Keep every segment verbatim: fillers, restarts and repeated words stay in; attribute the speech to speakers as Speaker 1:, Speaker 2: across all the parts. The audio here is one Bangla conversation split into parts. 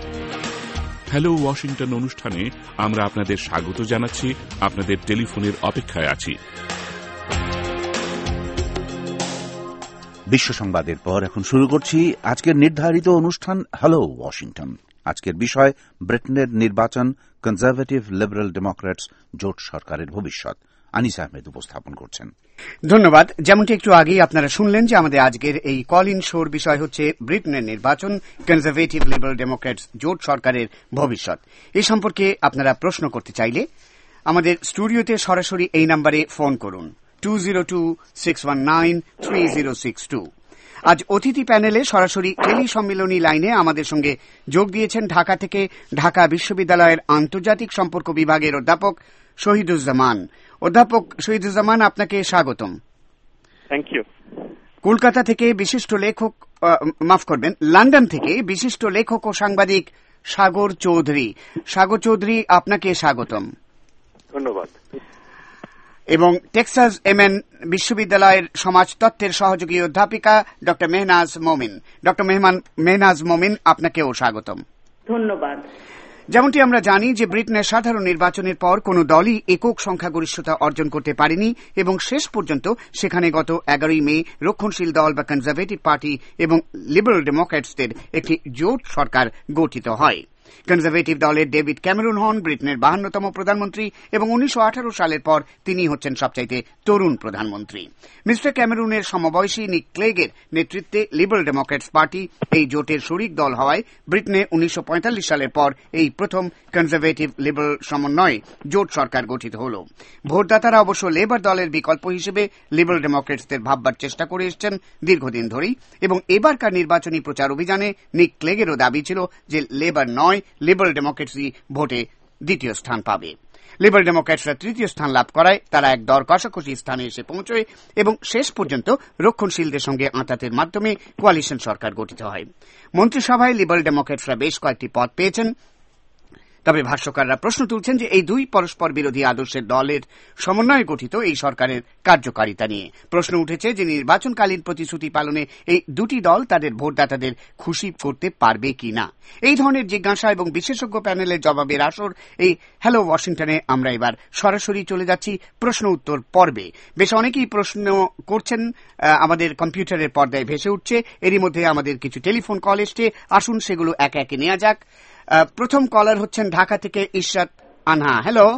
Speaker 1: হ্যালো ওয়াশিংটন অনুষ্ঠানে আমরা আপনাদের স্বাগত জানাচ্ছি, আপনাদের টেলিফোনের অপেক্ষায় আছি।
Speaker 2: বিশ্ব সংবাদের পর এখন শুরু করছি আজকের নির্ধারিত অনুষ্ঠান হ্যালো ওয়াশিংটন। আজকের বিষয় ব্রিটেনের নির্বাচন, কনজারভেটিভ লিবারেল ডেমোক্র্যাটস জোট সরকারের ভবিষ্যৎ। আনিস আহমেদ উপস্থাপন করছেন।
Speaker 3: ধন্যবাদ। যেমনটি একটু আগেই আপনারা শুনলেন যে আমাদের আজকের এই কল ইন শোর বিষয় হচ্ছে ব্রিটেনের নির্বাচন, কনজারভেটিভ লিবারেল ডেমোক্র্যাটস জোট সরকারের ভবিষ্যৎ। এই সম্পর্কে আপনারা প্রশ্ন করতে চাইলে আমাদের স্টুডিওতে সরাসরি এই নম্বরে ফোন করুন two zero two six one nine three zero six two. আজ অতিথি প্যানেলে সরাসরি টেলি সম্মিলনী লাইনে আমাদের সঙ্গে যোগ দিয়েছেন ঢাকা থেকে ঢাকা বিশ্ববিদ্যালয়ের আন্তর্জাতিক সম্পর্ক বিভাগের অধ্যাপক শহীদুজ্জামান। অধ্যাপক শহীদুজ্জামান, আপনাকে স্বাগতম।
Speaker 4: Thank you.
Speaker 3: কলকাতা থেকে বিশিষ্ট লেখক, মাফ করবেন, লন্ডন থেকে বিশিষ্ট লেখক ও সাংবাদিক সাগর চৌধুরী। সাগর চৌধুরী, আপনাকে স্বাগতম।
Speaker 4: ধন্যবাদ।
Speaker 3: এবং টেক্সাস এম এন বিশ্ববিদ্যালয়ের সমাজতত্ত্বের সহযোগী অধ্যাপিকা ডক্টর মেহনাজ মোমিন। ডক্টর মেহনাজ মোমিন, আপনাকেও স্বাগতম।
Speaker 5: ধন্যবাদ।
Speaker 3: যেমনটি আমরা জানি যে ব্রিটেনের সাধারণ নির্বাচনের পর কোন দলই একক সংখ্যাগরিষ্ঠতা অর্জন করতে পারেনি এবং শেষ পর্যন্ত সেখানে গত এগারোই মে রক্ষণশীল দল বা কনজারভেটিভ পার্টি এবং লিবারেল ডেমোক্র্যাটসদের একটি জোট সরকার গঠিত হয়। কনজারভেটিভ দলের ডেভিড ক্যামেরুন হন ব্রিটেনের বাহান্নতম প্রধানমন্ত্রী এবং উনিশশো আঠারো সালের পর তিনি হচ্ছেন সবচাইতে তরুণ প্রধানমন্ত্রী। মিস্টার ক্যামেরুনের সমবয়সী নিক ক্লেগের নেতৃত্বে লিবারেল ডেমোক্র্যাটস পার্টি এই জোটের শরিক দল হওয়ায় ব্রিটেনে উনিশশো পঁয়তাল্লিশ সালের পর এই প্রথম কনজারভেটিভ লিবারেল সমন্বয়ে জোট সরকার গঠিত হল। ভোটদাতারা অবশ্য লেবার দলের বিকল্প হিসেবে লিবারেল ডেমোক্র্যাটসদের ভাববার চেষ্টা করে এসছেন দীর্ঘদিন ধরেই, এবং এবারকার নির্বাচনী প্রচার অভিযানে নিক ক্লেগেরও দাবি ছিল যে লেবার নয়, লিবারেল ডেমোক্রেসি ভোটে দ্বিতীয় স্থান পাবে। লিবারেল ডেমোক্র্যাটসরা তৃতীয় স্থান লাভ করায় তারা এক দর কষাকষি স্থানে এসে পৌঁছয় এবং শেষ পর্যন্ত রক্ষণশীলদের সঙ্গে আঁতাতের মাধ্যমে কোয়ালিশন সরকার গঠিত হয়। মন্ত্রিসভায় লিবারেল ডেমোক্র্যাটসরা বেশ কয়েকটি পদ পেয়েছেন। তবে ভাষ্যকাররা প্রশ্ন তুলছেন যে এই দুই পরস্পর বিরোধী আদর্শের দলের সমন্বয়ে গঠিত এই সরকারের কার্যকারিতা নিয়ে প্রশ্ন উঠেছে যে নির্বাচনকালীন প্রতিশ্রুতি পালনে এই দুটি দল তাদের ভোটদাতাদের খুশি করতে পারবে কিনা। এই ধরনের জিজ্ঞাসা এবং বিশেষজ্ঞ প্যানেলের জবাবের আসর এই হ্যালো ওয়াশিংটনে আমরা এবার সরাসরি চলে যাচ্ছি প্রশ্ন উত্তর পর্বে। বেশ অনেকেই প্রশ্ন করছেন, আমাদের কম্পিউটারের পর্দায় ভেসে উঠছে। এরই মধ্যে আমাদের কিছু টেলিফোন কল এসছে, আসুন সেগুলো একে একে নেওয়া যাক। প্রথম কলার হচ্ছেন ঢাকা থেকে ইশরাত আনহা। হ্যালো।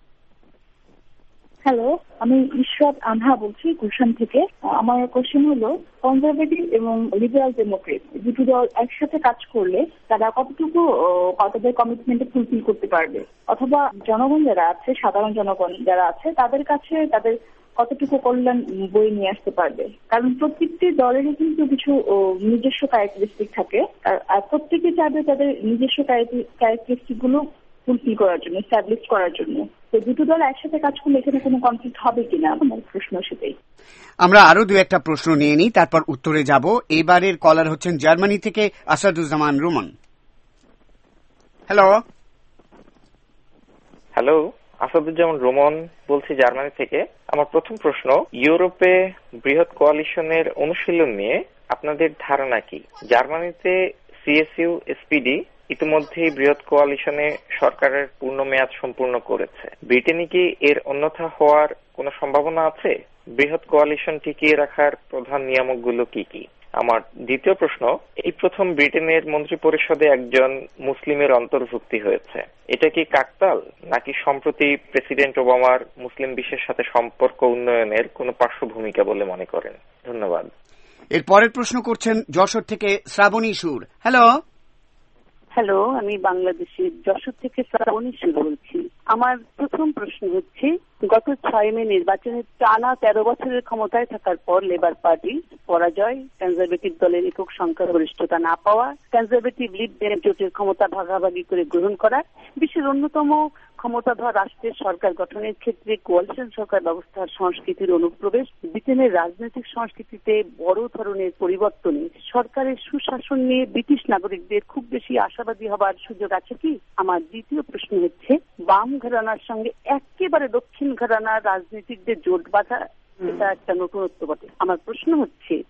Speaker 6: হ্যালো, আমি ইশরাত আনহা বলছি গুলশান থেকে। আমার কোশ্চেন হলো, কনজারভেটিভ এবং লিবারাল ডেমোক্রেট দুটো দল একসাথে কাজ করলে তারা কতটুকু তাদের কমিটমেন্টে ফুলফিল করতে পারবে, অথবা জনগণ যারা আছে, সাধারণ জনগণ যারা আছে তাদের কাছে তাদের কতটুকু কল্যাণ বয়ে নিয়ে আসতে পারবে। কারণ প্রত্যেকটি দলেরই কিন্তু কিছু নিজস্ব ক্যারেক্টারিস্টিক থাকে, আর প্রত্যেকে চাইবে তাদের নিজস্ব ক্যারেক্টারিস্টিক গুলো ফুলফিল করার জন্য, এস্টাবলিশ করার জন্য। তো দুটো দল একসাথে কাজ করলে এখানে কোনো কনফ্লিক্ট হবে কিনা, আমার প্রশ্ন সেটাই।
Speaker 3: আমরা আরো দু একটা প্রশ্ন নিয়ে নিই, তারপর উত্তরে যাব। এবারের কলার হচ্ছেন জার্মানি থেকে আসাদুজ্জামান রুমন। হ্যালো।
Speaker 4: হ্যালো, আসাদুজ্জামান রোমন বলছি জার্মানি থেকে। আমার প্রথম প্রশ্ন, ইউরোপে বৃহৎ কোয়ালিশনের অনুশীলন নিয়ে আপনাদের ধারণা কি? জার্মানিতে সিএসইউ এসপিডি ইতিমধ্যেই বৃহৎ কোয়ালিশনে সরকারের পূর্ণ মেয়াদ সম্পূর্ণ করেছে। ব্রিটেনে কি এর অন্যথা হওয়ার কোনো সম্ভাবনা আছে? বৃহৎ কোয়ালিশন টিকিয়ে রাখার প্রধান নিয়ামকগুলো কি কি? আমার দ্বিতীয় প্রশ্ন, এই প্রথম ব্রিটেনের মন্ত্রী পরিষদে একজন মুসলিমের অন্তর্ভুক্তি হয়েছে। এটা কি কাকতাল, নাকি সম্প্রতি প্রেসিডেন্ট ওবামার মুসলিম বিশ্বের সাথে সম্পর্ক উন্নয়নের কোনো পার্শ্ব ভূমিকা বলে মনে করেন? ধন্যবাদ।
Speaker 3: এর পরের প্রশ্ন করছেন যশোর থেকে শ্রাবণী সুর। হ্যালো।
Speaker 5: হ্যালো, আমি বাংলাদেশের যশোর থেকে শ্রাবণী সুর বলছি। আমার প্রথম প্রশ্ন হচ্ছে, গত ছয় মে নির্বাচনে টানা তেরো বছরের ক্ষমতায় থাকার পর লেবার পার্টি পরাজয়, কনজারভেটিভ দলের একক সংখ্যাগরিষ্ঠতা না পাওয়া, কনজারভেটিভ লিবারেল জোটের ক্ষমতা ভাগাভাগি করে গ্রহণ করা, বিশ্বের অন্যতম ক্ষমতাধর রাষ্ট্রের সরকার গঠনের ক্ষেত্রে কোয়ালিশন সরকার ব্যবস্থার সংস্কৃতির অনুপ্রবেশ, ব্রিটেনের রাজনৈতিক সংস্কৃতিতে বড় ধরনের পরিবর্তনে সরকারের সুশাসন নিয়ে ব্রিটিশ নাগরিকদের খুব বেশি আশাবাদী হবার সুযোগ আছে কি? আমার দ্বিতীয় প্রশ্ন হচ্ছে, বাম ঘরানার সঙ্গে একেবারে দক্ষিণ ঘরানার রাজনীতিকদের জোট বাঁধা, এটা একটা নতুনত্ব বটে। আমার প্রশ্ন হচ্ছে,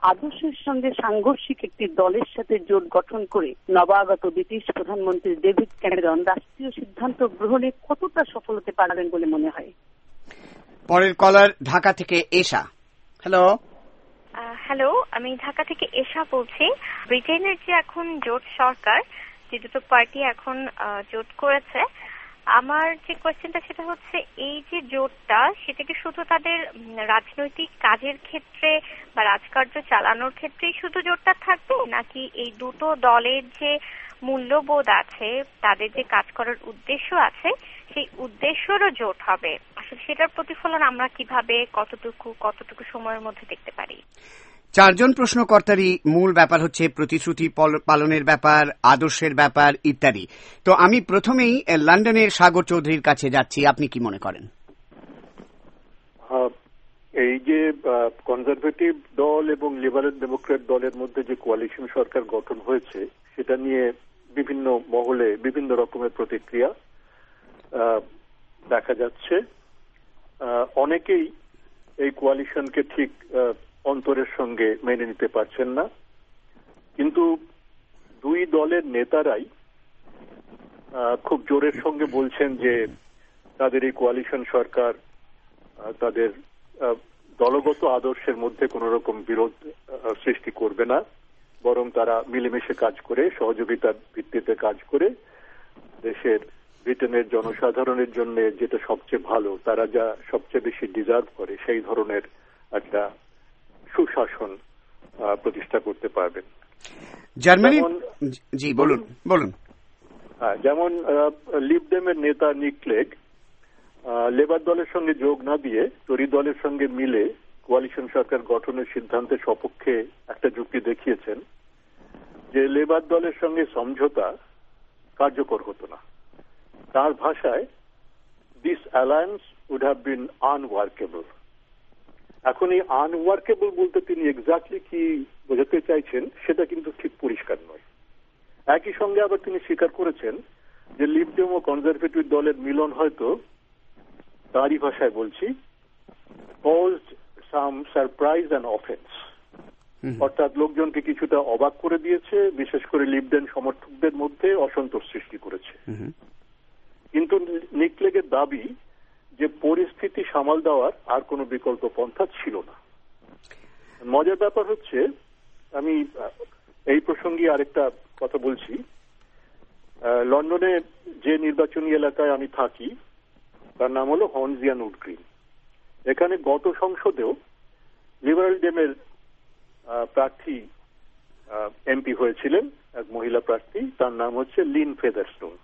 Speaker 5: আদর্শের সঙ্গে সাংঘর্ষিক একটি দলের সাথে জোট গঠন করে নবাগত ব্রিটিশ প্রধানমন্ত্রী ডেভিড ক্যামেরন রাষ্ট্রীয় সিদ্ধান্ত গ্রহণে কতটা সফল হতে পারবেন বলে মনে হয়?
Speaker 3: পরের কলার ঢাকা থেকে এশা। হ্যালো
Speaker 7: হ্যালো, আমি ঢাকা থেকে এশা বলছি। ব্রিটেনের যে এখন জোট সরকার, যে দুটো পার্টি এখন জোট করেছে, আমার যে কোয়েশ্চেনটা সেটা হচ্ছে এই যে জোটটা, সেটা কি শুধু তাদের রাজনৈতিক কাজের ক্ষেত্রে বা রাজকার্য চালানোর ক্ষেত্রেই শুধু জোটটা থাকবে, নাকি এই দুটো দলের যে মূল্যবোধ আছে, তাদের যে কাজ করার উদ্দেশ্য আছে, সেই উদ্দেশ্যেরও জোট হবে? আসলে সেটার প্রতিফলন আমরা কিভাবে, কতটুকু কতটুকু সময়ের মধ্যে দেখতে পারি?
Speaker 3: চারজন প্রশ্নকর্তারই মূল ব্যাপার হচ্ছে প্রতিশ্রুতি পালনের ব্যাপার, আদর্শের ব্যাপার ইত্যাদি। তো আমি প্রথমেই লন্ডনের সাগর চৌধুরীর কাছে যাচ্ছি, আপনি কি মনে করেন?
Speaker 8: এই যে কনজারভেটিভ দল এবং লিবারেল ডেমোক্রেট দলের মধ্যে যে কোয়ালিশন সরকার গঠন হয়েছে, সেটা নিয়ে বিভিন্ন মহলে বিভিন্ন রকমের প্রতিক্রিয়া দেখা যাচ্ছে। অনেকেই এই কোয়ালিশনকে ঠিক অন্তরের সঙ্গে মেনে নিতে পারছেন না, কিন্তু দুই দলের নেতারাই খুব জোরের সঙ্গে বলছেন যে তাদের এই কোয়ালিশন সরকার তাদের দলগত আদর্শের মধ্যে কোন রকম বিরোধ সৃষ্টি করবে না, বরং তারা মিলেমিশে কাজ করে, সহযোগিতার ভিত্তিতে কাজ করে দেশের ব্রিটেনের জনসাধারণের জন্য যেটা সবচেয়ে ভালো, তারা যা সবচেয়ে বেশি ডিজার্ভ করে, সেই ধরনের একটা সুশাসন প্রতিষ্ঠা করতে পারবেন।
Speaker 3: জার্মানি জি বলুন বলুন
Speaker 8: হ্যাঁ, যেমন লিবডেমের নেতা নিক ক্লেগ লেবার দলের সঙ্গে যোগ না দিয়ে টরি দলের সঙ্গে মিলে কোয়ালিশন সরকার গঠনের সিদ্ধান্তের সপক্ষে একটা যুক্তি দেখিয়েছেন যে লেবার দলের সঙ্গে সমঝোতা কার্যকর হতো না। তার ভাষায়, this alliance would have been unworkable. এখন এই আনওয়ার্কেবল বলতে তিনি এক্স্যাক্টলি কি বোঝাতে চাইছেন সেটা কিন্তু ঠিক পরিষ্কার নয়। একই সঙ্গে আবার তিনি স্বীকার করেছেন যে লিবডেম ও কনজারভেটিভ দলের মিলন হয়তো, তারই ভাষায় বলছি, caused some surprise and offense, অর্থাৎ লোকজনকে কিছুটা অবাক করে দিয়েছে, বিশেষ করে লিবডেম সমর্থকদের মধ্যে অসন্তোষ সৃষ্টি করেছে। কিন্তু নিক ক্লেগের দাবি যে পরিস্থিতি সামাল দেওয়ার আর কোনো বিকল্প পন্থা ছিল না। মজার ব্যাপার হচ্ছে, আমি এই প্রসঙ্গে আরেকটা কথা বলছি, লন্ডনে যে নির্বাচনী এলাকায় আমি থাকি তার নাম হলো হর্নজিয়ান উড গ্রিন। এখানে গত সংসদেও লিবারেল ডেমের প্রার্থী এমপি হয়েছিলেন, এক মহিলা প্রার্থী, তার নাম হচ্ছে লিন ফেদারস্টোন।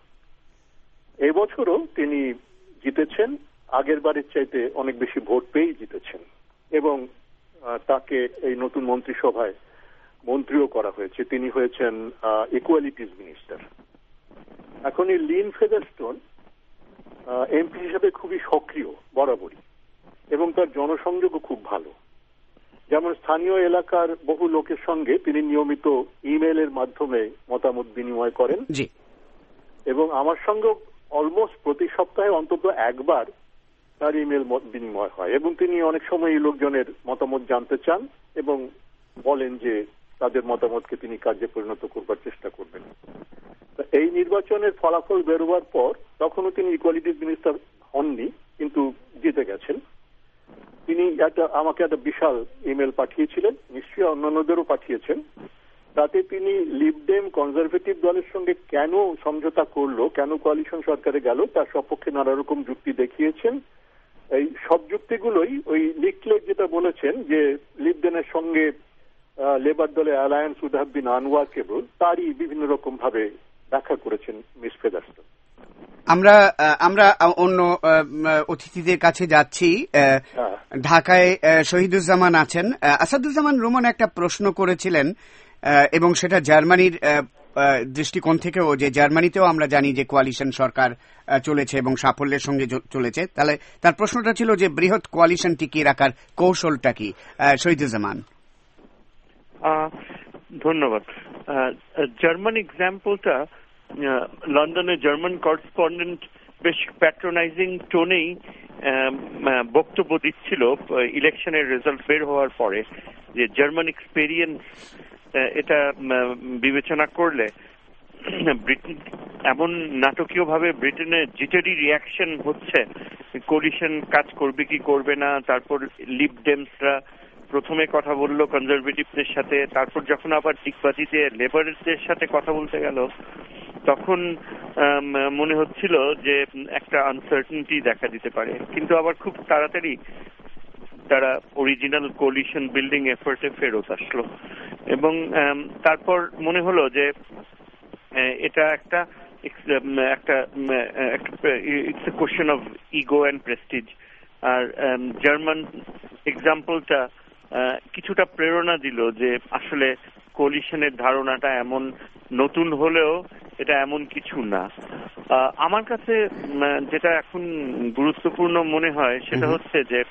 Speaker 8: এবছরও তিনি জিতেছেন, আগের বারের চাইতে অনেক বেশি ভোট পেয়েই জিতেছেন, এবং তাকে এই নতুন মন্ত্রিসভায় মন্ত্রীও করা হয়েছে। তিনি হয়েছেন ইকুয়ালিটিজ মিনিস্টার। এখন এই লিন ফেদারস্টোন এমপি হিসেবে খুবই সক্রিয় বরাবরই, এবং তার জনসংযোগও খুব ভালো। যেমন স্থানীয় এলাকার বহু লোকের সঙ্গে তিনি নিয়মিত ইমেইলের মাধ্যমে মতামত বিনিময় করেন, এবং আমার সঙ্গে অলমোস্ট প্রতি সপ্তাহে অন্তত একবার তার ইমেল বিনিময় হয়, এবং তিনি অনেক সময় এই লোকজনের মতামত জানতে চান এবং বলেন যে তাদের মতামতকে তিনি কার্যে পরিণত করবার চেষ্টা করবেন। এই নির্বাচনের ফলাফল বেরোবার পর তখনও তিনি ইকুয়ালিটিজ মিনিস্টার হননি, কিন্তু জিতে গেছেন। তিনি একটা আমাকে একটা বিশাল ইমেল পাঠিয়েছিলেন, নিশ্চয়ই অন্যান্যদেরও পাঠিয়েছেন। তাতে তিনি লিবডেম কনজারভেটিভ দলের সঙ্গে কেন সমঝোতা করলো, কেন কোয়ালিশন সরকারে গেল, তার সপক্ষে নানা রকম যুক্তি দেখিয়েছেন। এই সব যুক্তিগুলোই ওই নিক ক্লেগ যেটা বলেছেন যে লিবডেমের সঙ্গে লেবার দলের alliance would have been unworkable, তারই বিভিন্ন রকম ভাবে ব্যাখ্যা করেছেন মিস ফেদারস্টোন।
Speaker 3: আমরা আমরা অন্য অতিথিদের কাছে যাচ্ছি। ঢাকায় শহীদুজ্জামান আছেন। আসাদুজ্জামান রোমান একটা প্রশ্ন করেছিলেন, এবং সেটা জার্মানির দৃষ্টিকোণ থেকেও, যে জার্মানিতেও আমরা জানি যে কোয়ালিশন সরকার চলেছে এবং সাফল্যের সঙ্গে চলেছে। তাহলে তার প্রশ্নটা ছিল যে বৃহৎ কোয়ালিশন টিকিয়ে রাখার কৌশলটা কি? শহীদুজ্জামান।
Speaker 9: ধন্যবাদ। জার্মান এক্সাম্পলটা লন্ডনের জার্মান করেসপন্ডেন্ট বেশ প্যাট্রোনাইজিং টোনেই বক্তব্য দিচ্ছিল ইলেকশনের রেজাল্ট বের হওয়ার পরে, যে জার্মান এক্সপেরিয়েন্স এটা বিবেচনা করলে ব্রিটেন এমন নাটকীয় ভাবে ব্রিটেনে জিটেরি রিয়াকশন হচ্ছে, কোলিশন কাজ করবে কি করবে না, তারপর লিব ডেমসরা প্রথমে কথা বললো কনজারভেটিভদের সাথে, তারপর যখন আবার দিকবাজিতে লেবারদের সাথে কথা বলতে গেল, তখন মনে হচ্ছিল যে একটা আনসার্টেনিটি দেখা দিতে পারে, কিন্তু আবার খুব তাড়াতাড়ি তারা অরিজিনাল কোলিশন বিল্ডিং এফোর্টে ফেরত আসলো। এবং তারপর মনে হলো যে এটা একটা একটা it's a question of ego and prestige. আর জার্মান এক্সাম্পলটা কিছুটা প্রেরণা দিল যে আসলে কোলিশনের ধারণাটা এমন নতুন হলেও এটা এমন কিছু না। আমার কাছে যেটা এখন গুরুত্বপূর্ণ মনে হয় সেটা হচ্ছে যে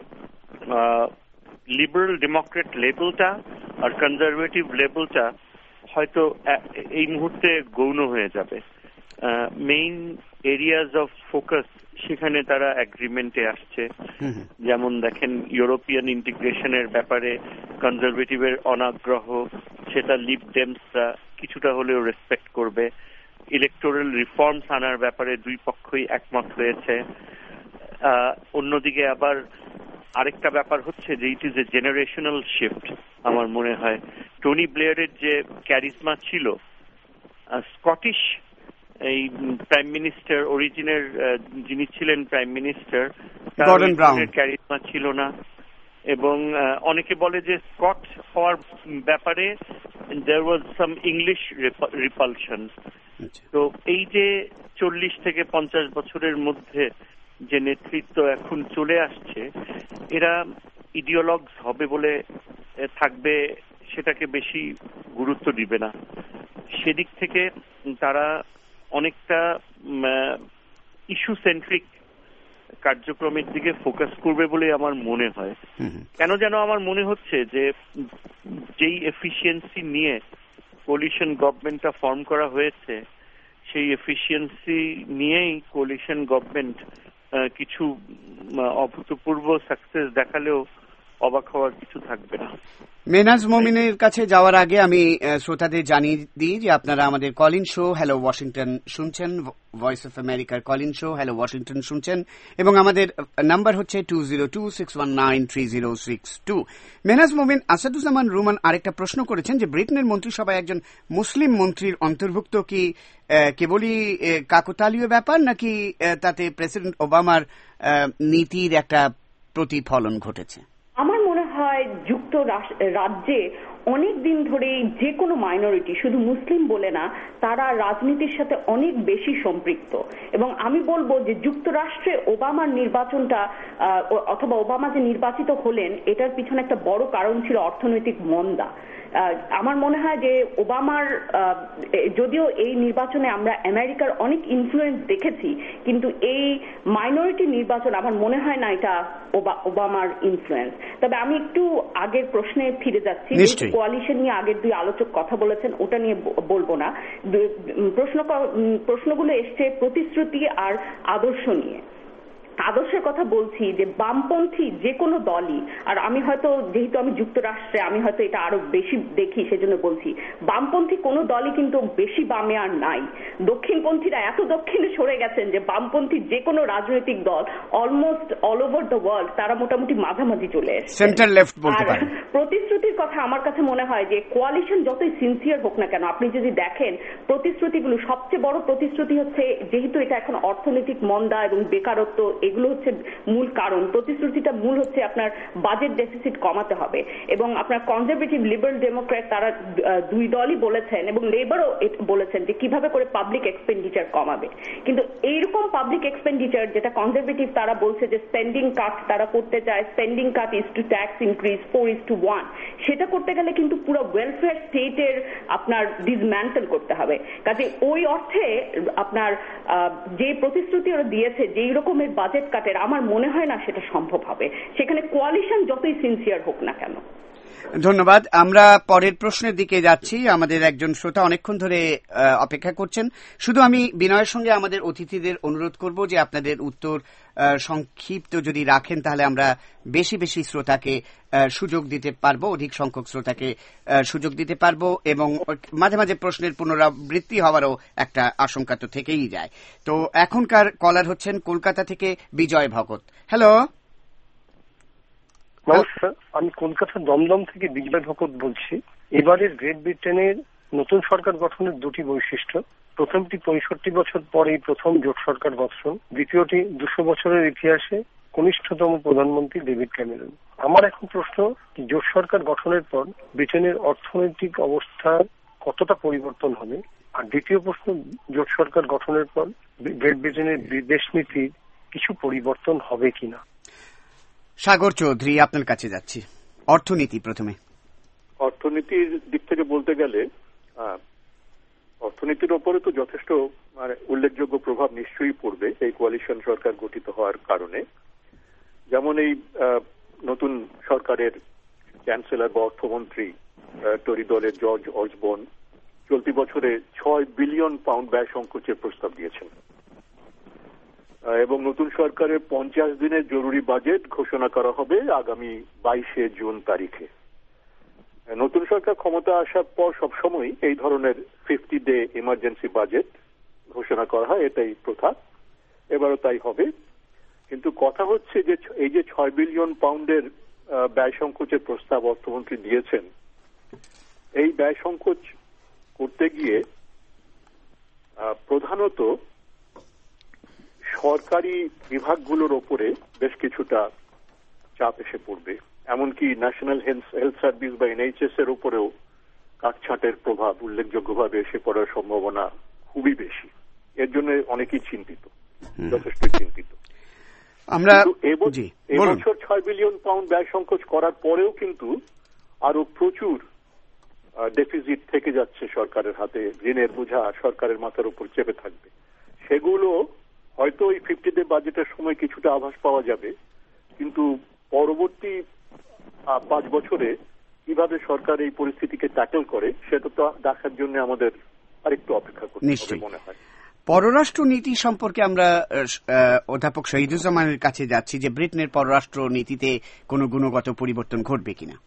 Speaker 9: লিবারেল ডেমোক্রেট লেবেলটা আর কনজারভেটিভ লেবেলটা হয়তো এই মুহূর্তে গৌণ হয়ে যাবে। মেইন এরিয়াজ অফ ফোকাস সেখানে তারা এগ্রিমেন্টে আসছে। যেমন দেখেন ইউরোপিয়ান ইন্টিগ্রেশনের ব্যাপারে কনজারভেটিভের অনাগ্রহ, সেটা লিব ডেমসরা কিছুটা হলেও রেসপেক্ট করবে। ইলেকটোরাল রিফর্মস আনার ব্যাপারে দুই পক্ষই একমত হয়েছে। অন্যদিকে আবার আরেকটা ব্যাপার হচ্ছে যে it is a generational shift. আমার মনে হয় টনি ব্লেয়ারের যে ক্যারিজমা ছিল, স্কটিশ এই প্রাইম মিনিস্টার অরিজিনের যিনি ছিলেন প্রাইম মিনিস্টার, তার ক্যারিজমা ছিল না। এবং অনেকে বলে যে স্কট হওয়ার ব্যাপারে দেয়ার ওয়াজ সাম ইংলিশ রিপালশন। তো এই যে চল্লিশ থেকে পঞ্চাশ বছরের মধ্যে যে নেতৃত্ব এখন চলে আসছে, এরা ইডিওলগস হবে বলে থাকবে, সেটাকে বেশি গুরুত্ব দিবে না। সেদিক থেকে তারা অনেকটা ইস্যু সেন্ট্রিক কার্যক্রমের দিকে ফোকাস করবে বলে আমার মনে হয়। কেন যেন আমার মনে হচ্ছে যে যেই এফিসিয়েন্সি নিয়ে কোলিশন গভর্নমেন্টটা ফর্ম করা হয়েছে, সেই এফিসিয়েন্সি নিয়েই কোলিশন গভর্নমেন্ট কিছু অভূতপূর্ব সাকসেস দেখালেও অবাক হওয়ার কিছু থাকবে না।
Speaker 3: মেনাজ মমিনের কাছে যাওয়ার আগে আমি শ্রোতাদের জানিয়ে দিই যে আপনারা আমাদের কলিন শো হ্যালো ওয়াশিংটন শুনছেন, ভয়েস অফ আমেরিকার কলিন শো হ্যালো ওয়াশিংটন শুনছেন, এবং আমাদের নাম্বার হচ্ছে two zero two six one nine three zero six two. Mehnaz Momin Asaduzzaman Ruman আরেকটা প্রশ্ন করেছেন যে ব্রিটেনের মন্ত্রিসভায় একজন মুসলিম মন্ত্রীর অন্তর্ভুক্ত কি কেবলই কাকতালীয় ব্যাপার, নাকি তাতে প্রেসিডেন্ট ওবামার নীতির একটা প্রতিফলন ঘটেছে?
Speaker 10: আমার মনে হয় যুক্তরাজ্যে অনেক দিন ধরে যে কোনো মাইনরিটি, শুধু মুসলিম বলে না, তারা রাজনীতির সাথে অনেক বেশি সম্পৃক্ত। এবং আমি বলবো যে যুক্তরাষ্ট্রে ওবামার নির্বাচনটা অথবা ওবামা যে নির্বাচিত হলেন, এটার পিছনে একটা বড় কারণ ছিল অর্থনৈতিক মন্দা। আমার মনে হয় যে ওবামার, যদিও এই নির্বাচনে আমরা আমেরিকার অনেক ইনফ্লুয়েন্স দেখেছি, কিন্তু এই মাইনরিটি নির্বাচন আমার মনে হয় না এটা ওবামার ইনফ্লুয়েন্স। তবে আমি একটু আগের প্রশ্নে ফিরে যাচ্ছি। কোয়ালিশন নিয়ে আগের দুই আলোচক কথা বলেছেন, ওটা নিয়ে বলবো না। প্রশ্ন প্রশ্নগুলো এসছে প্রতিশ্রুতি আর আদর্শ নিয়ে। আদর্শের কথা বলছি যে বামপন্থী যে কোনো দলই, আর আমি হয়তো যেহেতু আমি যুক্তরাষ্ট্রে আমি হয়তো এটা আরো বেশি দেখি সেজন্য বলছি, বামপন্থী কোনো দলই কিন্তু বেশি বামে আর নাই। দক্ষিণপন্থীরা এত দক্ষিণে সরে গেছেন যে বামপন্থী যে কোনো রাজনৈতিক দল almost all over the world তারা মোটামুটি মাঝামাঝি চলে এসেছে।
Speaker 3: সেন্টার লেফট বলতে পারেন।
Speaker 10: প্রতিশ্রুতির কথা আমার কাছে মনে হয় যে কোয়ালিশন যতই সিনসিয়ার হোক না কেন, আপনি যদি দেখেন প্রতিশ্রুতিগুলো, সবচেয়ে বড় প্রতিশ্রুতি হচ্ছে, যেহেতু এটা এখন অর্থনৈতিক মন্দা এবং বেকারত্ব, এগুলো হচ্ছে মূল কারণ। প্রতিশ্রুতিটা মূল হচ্ছে আপনার বাজেট ডেফিসিট কমাতে হবে। এবং আপনার কনজারভেটিভ লিবারেল ডেমোক্র্যাট তারা দুই দলই বলেছেন, এবং লেবারও বলেছেন যে কিভাবে করে পাবলিক এক্সপেন্ডিচার কমাবে। কিন্তু এইরকম পাবলিক এক্সপেন্ডিচার যেটা কনজারভেটিভ তারা বলছে যে স্পেন্ডিং কাট তারা করতে চায়, spending cut is to tax increase four is to one, সেটা করতে গেলে কিন্তু পুরো ওয়েলফেয়ার স্টেটের আপনার ডিসম্যান্টেল করতে হবে। কাজে ওই অর্থে আপনার যে প্রতিশ্রুতি ওরা দিয়েছে, যেই রকমের বাজেট কাটের, আমার মনে হয় না সেটা সম্ভব হবে, সেখানে কোয়ালিশন যতই সিনসিয়ার হোক না কেন।
Speaker 3: ধন্যবাদ। আমরা পরের প্রশ্নের দিকে যাচ্ছি। আমাদের একজন শ্রোতা অনেকক্ষণ ধরে অপেক্ষা করছেন। শুধু আমি বিনয়ের সঙ্গে আমাদের অতিথিদের অনুরোধ করব যে আপনাদের উত্তর সংক্ষিপ্ত যদি রাখেন তাহলে আমরা বেশি বেশি শ্রোতাকে সুযোগ দিতে পারবো, অধিক সংখ্যক শ্রোতাকে সুযোগ দিতে পারবো, এবং মাঝে মাঝে প্রশ্নের পুনরাবৃত্তি হওয়ারও একটা আশঙ্কা তো থেকেই যায়। তো এখনকার কলার হচ্ছেন কলকাতা থেকে বিজয় ভগত। হ্যালো।
Speaker 11: নমস্কার, আমি কলকাতার দমদম থেকে বিজয় ভগত বলছি। এবারের গ্রেট ব্রিটেনের নতুন সরকার গঠনের দুটি বৈশিষ্ট্য। প্রথমটি পঁয়ষট্টি বছর পরে প্রথম জোট সরকার গঠন, দ্বিতীয়টি দুশো বছরের ইতিহাসে কনিষ্ঠতম প্রধানমন্ত্রী ডেভিড ক্যামেরন। আমার এখন প্রশ্ন, জোট সরকার গঠনের পর ব্রিটেনের অর্থনৈতিক অবস্থার কতটা পরিবর্তন হবে? আর দ্বিতীয় প্রশ্ন, জোট সরকার গঠনের পর গ্রেট ব্রিটেনের বিদেশ নীতির কিছু পরিবর্তন হবে কিনা?
Speaker 3: সাগর চৌধুরী, আপনার কাছে যাচ্ছি। অর্থনীতি প্রথমে।
Speaker 8: অর্থনীতির দিক থেকে বলতে গেলে অর্থনীতির ওপরে তো যথেষ্ট মানে উল্লেখযোগ্য প্রভাব নিশ্চয়ই পড়বে এই কোয়ালিশন সরকার গঠিত হওয়ার কারণে। যেমন এই নতুন সরকারের চ্যান্সেলর বা অর্থমন্ত্রী টরি দলের জর্জ অসবর্ন চলতি বছরে ছয় বিলিয়ন পাউন্ড ব্যয় সংকোচের প্রস্তাব দিয়েছেন এবং নতুন সরকারের পঞ্চাশ দিনের জরুরি বাজেট ঘোষণা করা হবে আগামী বাইশে জুন তারিখে। নতুন সরকার ক্ষমতা আসার পর সবসময় এই ধরনের ফিফটি ডে ইমার্জেন্সি বাজেট ঘোষণা করা হয়, এটাই প্রথা, এবারও তাই হবে। কিন্তু কথা হচ্ছে যে এই যে ছয় বিলিয়ন পাউন্ডের ব্যয় সংকোচের প্রস্তাব অর্থমন্ত্রী দিয়েছেন, এই ব্যয় সংকোচ করতে গিয়ে প্রধানত সরকারি বিভাগগুলোর ওপরে বেশ কিছুটা চাপ এসে পড়বে। এমনকি ন্যাশনাল হেলথ সার্ভিস বা এনএইচএস এর উপরেও কাটছাঁটের প্রভাব উল্লেখযোগ্যভাবে এসে পড়ার সম্ভাবনা খুবই বেশি। এর জন্য অনেকেই চিন্তিত, যথেষ্ট চিন্তিত।
Speaker 3: আমরা
Speaker 8: এবছর ছয় বিলিয়ন পাউন্ড ব্যয় সংকোচ করার পরেও কিন্তু আরো প্রচুর ডেফিসিট থেকে যাচ্ছে সরকারের হাতে, ঋণের বোঝা সরকারের মাথার উপর চেপে থাকবে। সেগুলো হয়তো এই ফিফটি ডে বাজেটের সময় কিছুটা আভাস পাওয়া যাবে, কিন্তু পরবর্তী পাঁচ বছরে কিভাবে সরকার এই পরিস্থিতিকে ট্যাকল করে সেটা তো দেখার জন্য আমাদের আরেকটু অপেক্ষা করতে হবে মনে হয়।
Speaker 3: পররাষ্ট্র নীতি সম্পর্কে আমরা অধ্যাপক শহীদুজ্জামানের কাছে যাচ্ছি যে ব্রিটেনের পররাষ্ট্র নীতিতে কোনো গুণগত পরিবর্তন ঘটবে কিনা।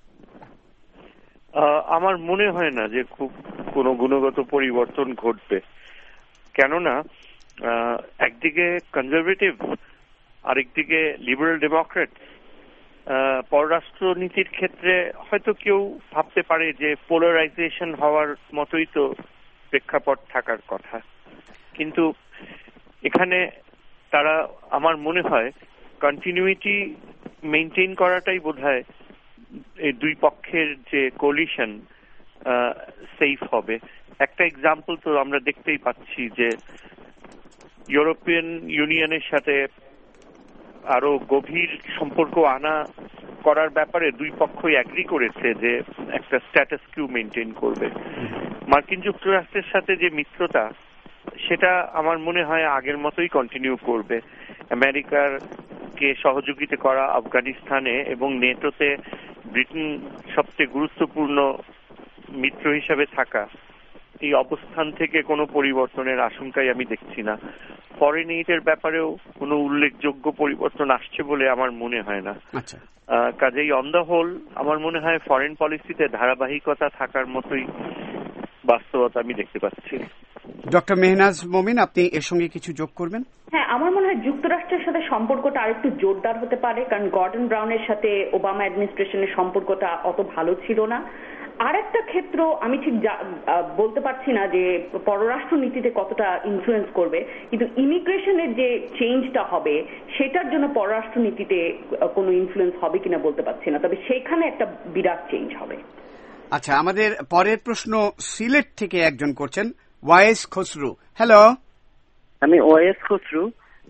Speaker 9: আমার মনে হয় না যে খুব কোনো গুণগত পরিবর্তন ঘটবে, কেননা একদিকে কনজারভেটিভ আরেকদিকে লিবারেল ডেমোক্রেট। পররাষ্ট্র নীতির ক্ষেত্রে হয়তো কেউ ভাবতে পারে যে পোলারাইজেশন হওয়ার মতোই তো প্রেক্ষাপট থাকার কথা, কিন্তু এখানে তারা আমার মনে হয় কন্টিনিউইটি মেনটেন করাটাই বোধহয় এই দুই পক্ষের যে কোলিশন সেফ হবে। একটা এক্সাম্পল তো আমরা দেখতেই পাচ্ছি যে ইউরোপিয়ান ইউনিয়নের সাথে আরো গভীর সম্পর্ক আনা করার ব্যাপারে দুই পক্ষই এগ্রি করেছে যে একটা স্ট্যাটাস কিউ মেনটেন করবে। মার্কিন যুক্তরাষ্ট্রের সাথে যে মিত্রতা সেটা আমার মনে হয় আগের মতোই কন্টিনিউ করবে। আমেরিকার কে সহযোগিতা করা আফগানিস্তানে এবং নেটোতে ব্রিটেন সবচেয়ে গুরুত্বপূর্ণ মিত্র হিসাবে থাকা, এই অবস্থান থেকে কোনো পরিবর্তনের আশঙ্কাই আমি দেখছি না। ফরেন এইডের ব্যাপারেও কোনো উল্লেখযোগ্য পরিবর্তন আসছে বলে আমার মনে হয় না। কাজেই অন দ্য হোল আমার মনে হয় ফরেন পলিসিতে ধারাবাহিকতা থাকার মতোই বাস্তবতা আমি দেখতে পাচ্ছি।
Speaker 3: ডক্টর মেহনাজ মমিন, আপনি এর সঙ্গে কিছু যোগ করবেন?
Speaker 10: হ্যাঁ, আমার মনে হয় যুক্তরাষ্ট্রের সাথে সম্পর্কটা আরেকটু জোরদার হতে পারে, কারণ গর্ডন ব্রাউনের সাথে ওবামা অ্যাডমিনিস্ট্রেশনের সম্পর্কটা অত ভালো ছিল না। আর একটা ক্ষেত্র আমি ঠিক বলতে পারছি না যে পররাষ্ট্র নীতিতে কতটা ইনফ্লুয়েন্স করবে, কিন্তু ইমিগ্রেশনের যে চেঞ্জটা হবে সেটার জন্য পররাষ্ট্র নীতিতে কোনো ইনফ্লুয়েন্স হবে কিনা বলতে পারছি না, তবে সেখানে একটা বিরাট চেঞ্জ হবে।
Speaker 3: আচ্ছা, আমাদের পরের প্রশ্ন সিলেট থেকে একজন করছেন, ওয়াইস খসরু। হ্যালো।
Speaker 12: আমি ওয়াইস খসরু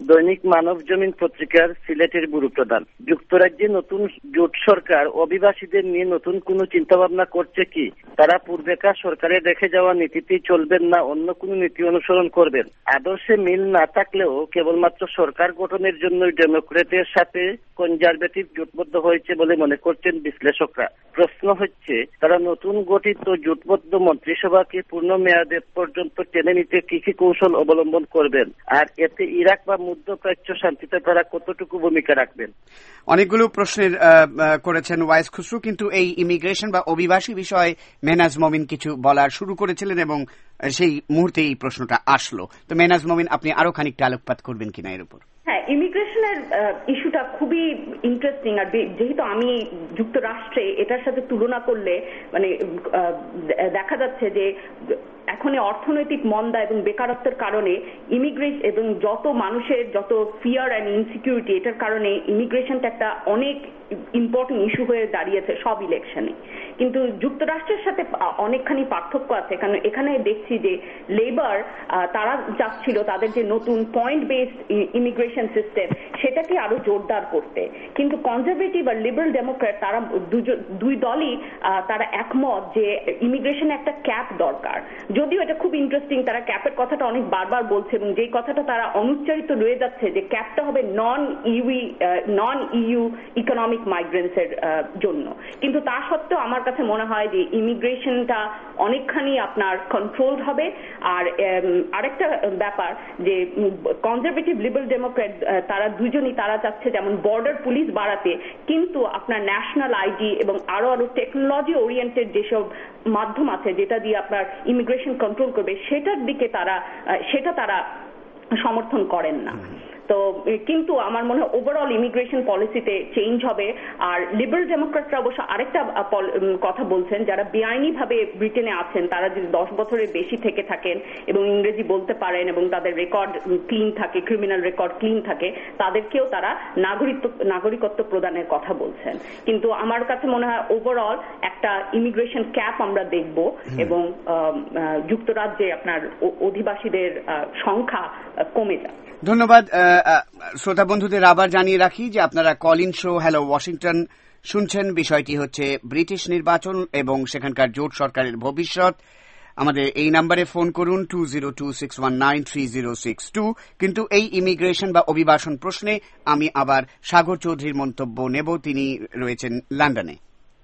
Speaker 12: দৈনিক মানব জমিন পত্রিকার সিলেটের ব্যুরো প্রধান। যুক্তরাজ্যে নতুন জোট সরকার অভিবাসীদের নিয়ে নতুন কোনো চিন্তাভাবনা করছে কি? তারা পূর্বেকার সরকারের রেখে যাওয়া নীতিতেই চলবেন না অন্য কোনো নীতি অনুসরণ করবেন? আদর্শে মিল না থাকলেও কেবলমাত্র সরকার গঠনের জন্য ডেমোক্রেটের সাথে কনজারভেটিভ জোটবদ্ধ হয়েছে বলে মনে করছেন বিশ্লেষকরা। প্রশ্ন হচ্ছে, তারা নতুন গঠিত জোটবদ্ধ মন্ত্রিসভাকে পূর্ণ মেয়াদে পর্যন্ত টেনে নিতে কি কি কৌশল অবলম্বন করবেন, আর এতে ইরাক বা মধ্যপ্রাচ্য শান্তিতে তারা কতটুকু ভূমিকা রাখবেন?
Speaker 3: অনেকগুলো প্রশ্নের করেছেন ওয়াইস খুসরু, কিন্তু এই ইমিগ্রেশন বা অভিবাসী বিষয়ে মেহনাজ মমিন কিছু বলার শুরু করেছিলেন এবং সেই মুহূর্তে এই প্রশ্নটা আসলো। তো মেহনাজ মমিন, আপনি আরো খানিকটা আলোকপাত করবেন কিনা এর উপর?
Speaker 10: হ্যাঁ, ইমিগ্রেশনের ইস্যুটা খুবই ইন্টারেস্টিং। আর যেহেতু আমি যুক্তরাষ্ট্রে এটার সাথে তুলনা করলে মানে দেখা যাচ্ছে যে এখন অর্থনৈতিক মন্দা এবং বেকারত্বের কারণে ইমিগ্রেশন এবং যত মানুষের যত ফিয়ার অ্যান্ড ইনসিকিউরিটি, এটার কারণে ইমিগ্রেশনটা একটা অনেক ইম্পর্টেন্ট ইস্যু হয়ে দাঁড়িয়েছে সব ইলেকশনে। কিন্তু যুক্তরাষ্ট্রের সাথে অনেকখানি পার্থক্য আছে, কারণ এখানে দেখছি যে লেবার তারা চাচ্ছিল তাদের যে নতুন পয়েন্ট বেসড ইমিগ্রেশন সিস্টেম সেটাকে আরো জোরদার করতে, কিন্তু কনজারভেটিভ আর লিবারেল ডেমোক্র্যাট তারা দুই দলই তারা একমত যে ইমিগ্রেশনে একটা ক্যাপ দরকার। যদিও এটা খুব ইন্টারেস্টিং, তারা ক্যাপের কথাটা অনেক বারবার বলছে এবং যেই কথাটা তারা অনুচ্চারিত রয়ে যাচ্ছে যে ক্যাপটা হবে non EU non EU economic migrants এর জন্য। কিন্তু তা সত্ত্বেও আমার কাছে মনে হয় যে ইমিগ্রেশনটা অনেকখানি আপনার কন্ট্রোলড হবে। আর আরেকটা ব্যাপার যে কনজারভেটিভ লিবারেল ডেমোক্র্যাট তারা দুজনই তারা চাচ্ছে যেমন বর্ডার পুলিশ বাড়াতে, কিন্তু আপনার ন্যাশনাল আইডি এবং আরো আরো টেকনোলজি ওরিয়েন্টেড যেসব মাধ্যম আছে যেটা দিয়ে আপনার ইমিগ্রেশন কন্ট্রোল করবে সেটার দিকে তারা সেটা তারা সমর্থন করেন না। তো কিন্তু আমার মনে হয় ওভারঅল ইমিগ্রেশন পলিসিতে চেঞ্জ হবে। আর লিবারেল ডেমোক্রেটরা অবশ্য আরেকটা কথা বলছেন, যারা বেআইনিভাবে ব্রিটেনে আছেন তারা যদি দশ বছরের বেশি থেকে থাকেন এবং ইংরেজি বলতে পারেন এবং তাদের রেকর্ড ক্লিন থাকে, ক্রিমিনাল রেকর্ড ক্লিন থাকে, তাদেরকেও তারা নাগরিকত্ব নাগরিকত্ব প্রদানের কথা বলছেন। কিন্তু আমার কাছে মনে হয় ওভারঅল একটা ইমিগ্রেশন ক্যাপ আমরা দেখব এবং যুক্তরাজ্যে আপনার অধিবাসীদের সংখ্যা কমে যায়।
Speaker 3: ধন্যবাদ। শ্রোতা বন্ধুদের আবার জানিয়ে রাখি যে আপনারা call in show hello Washington শুনছেন। বিষয়টি হচ্ছে ব্রিটিশ নির্বাচন এবং সেখানকার জোট সরকারের ভবিষ্যৎ। আমাদের এই নম্বরে ফোন করুন two zero two six one nine three zero six two. কিন্তু এই ইমিগ্রেশন বা অভিবাসন প্রশ্নে আমি আবার সাগর চৌধুরীর মন্তব্য নেব, তিনি রয়েছেন লন্ডনে।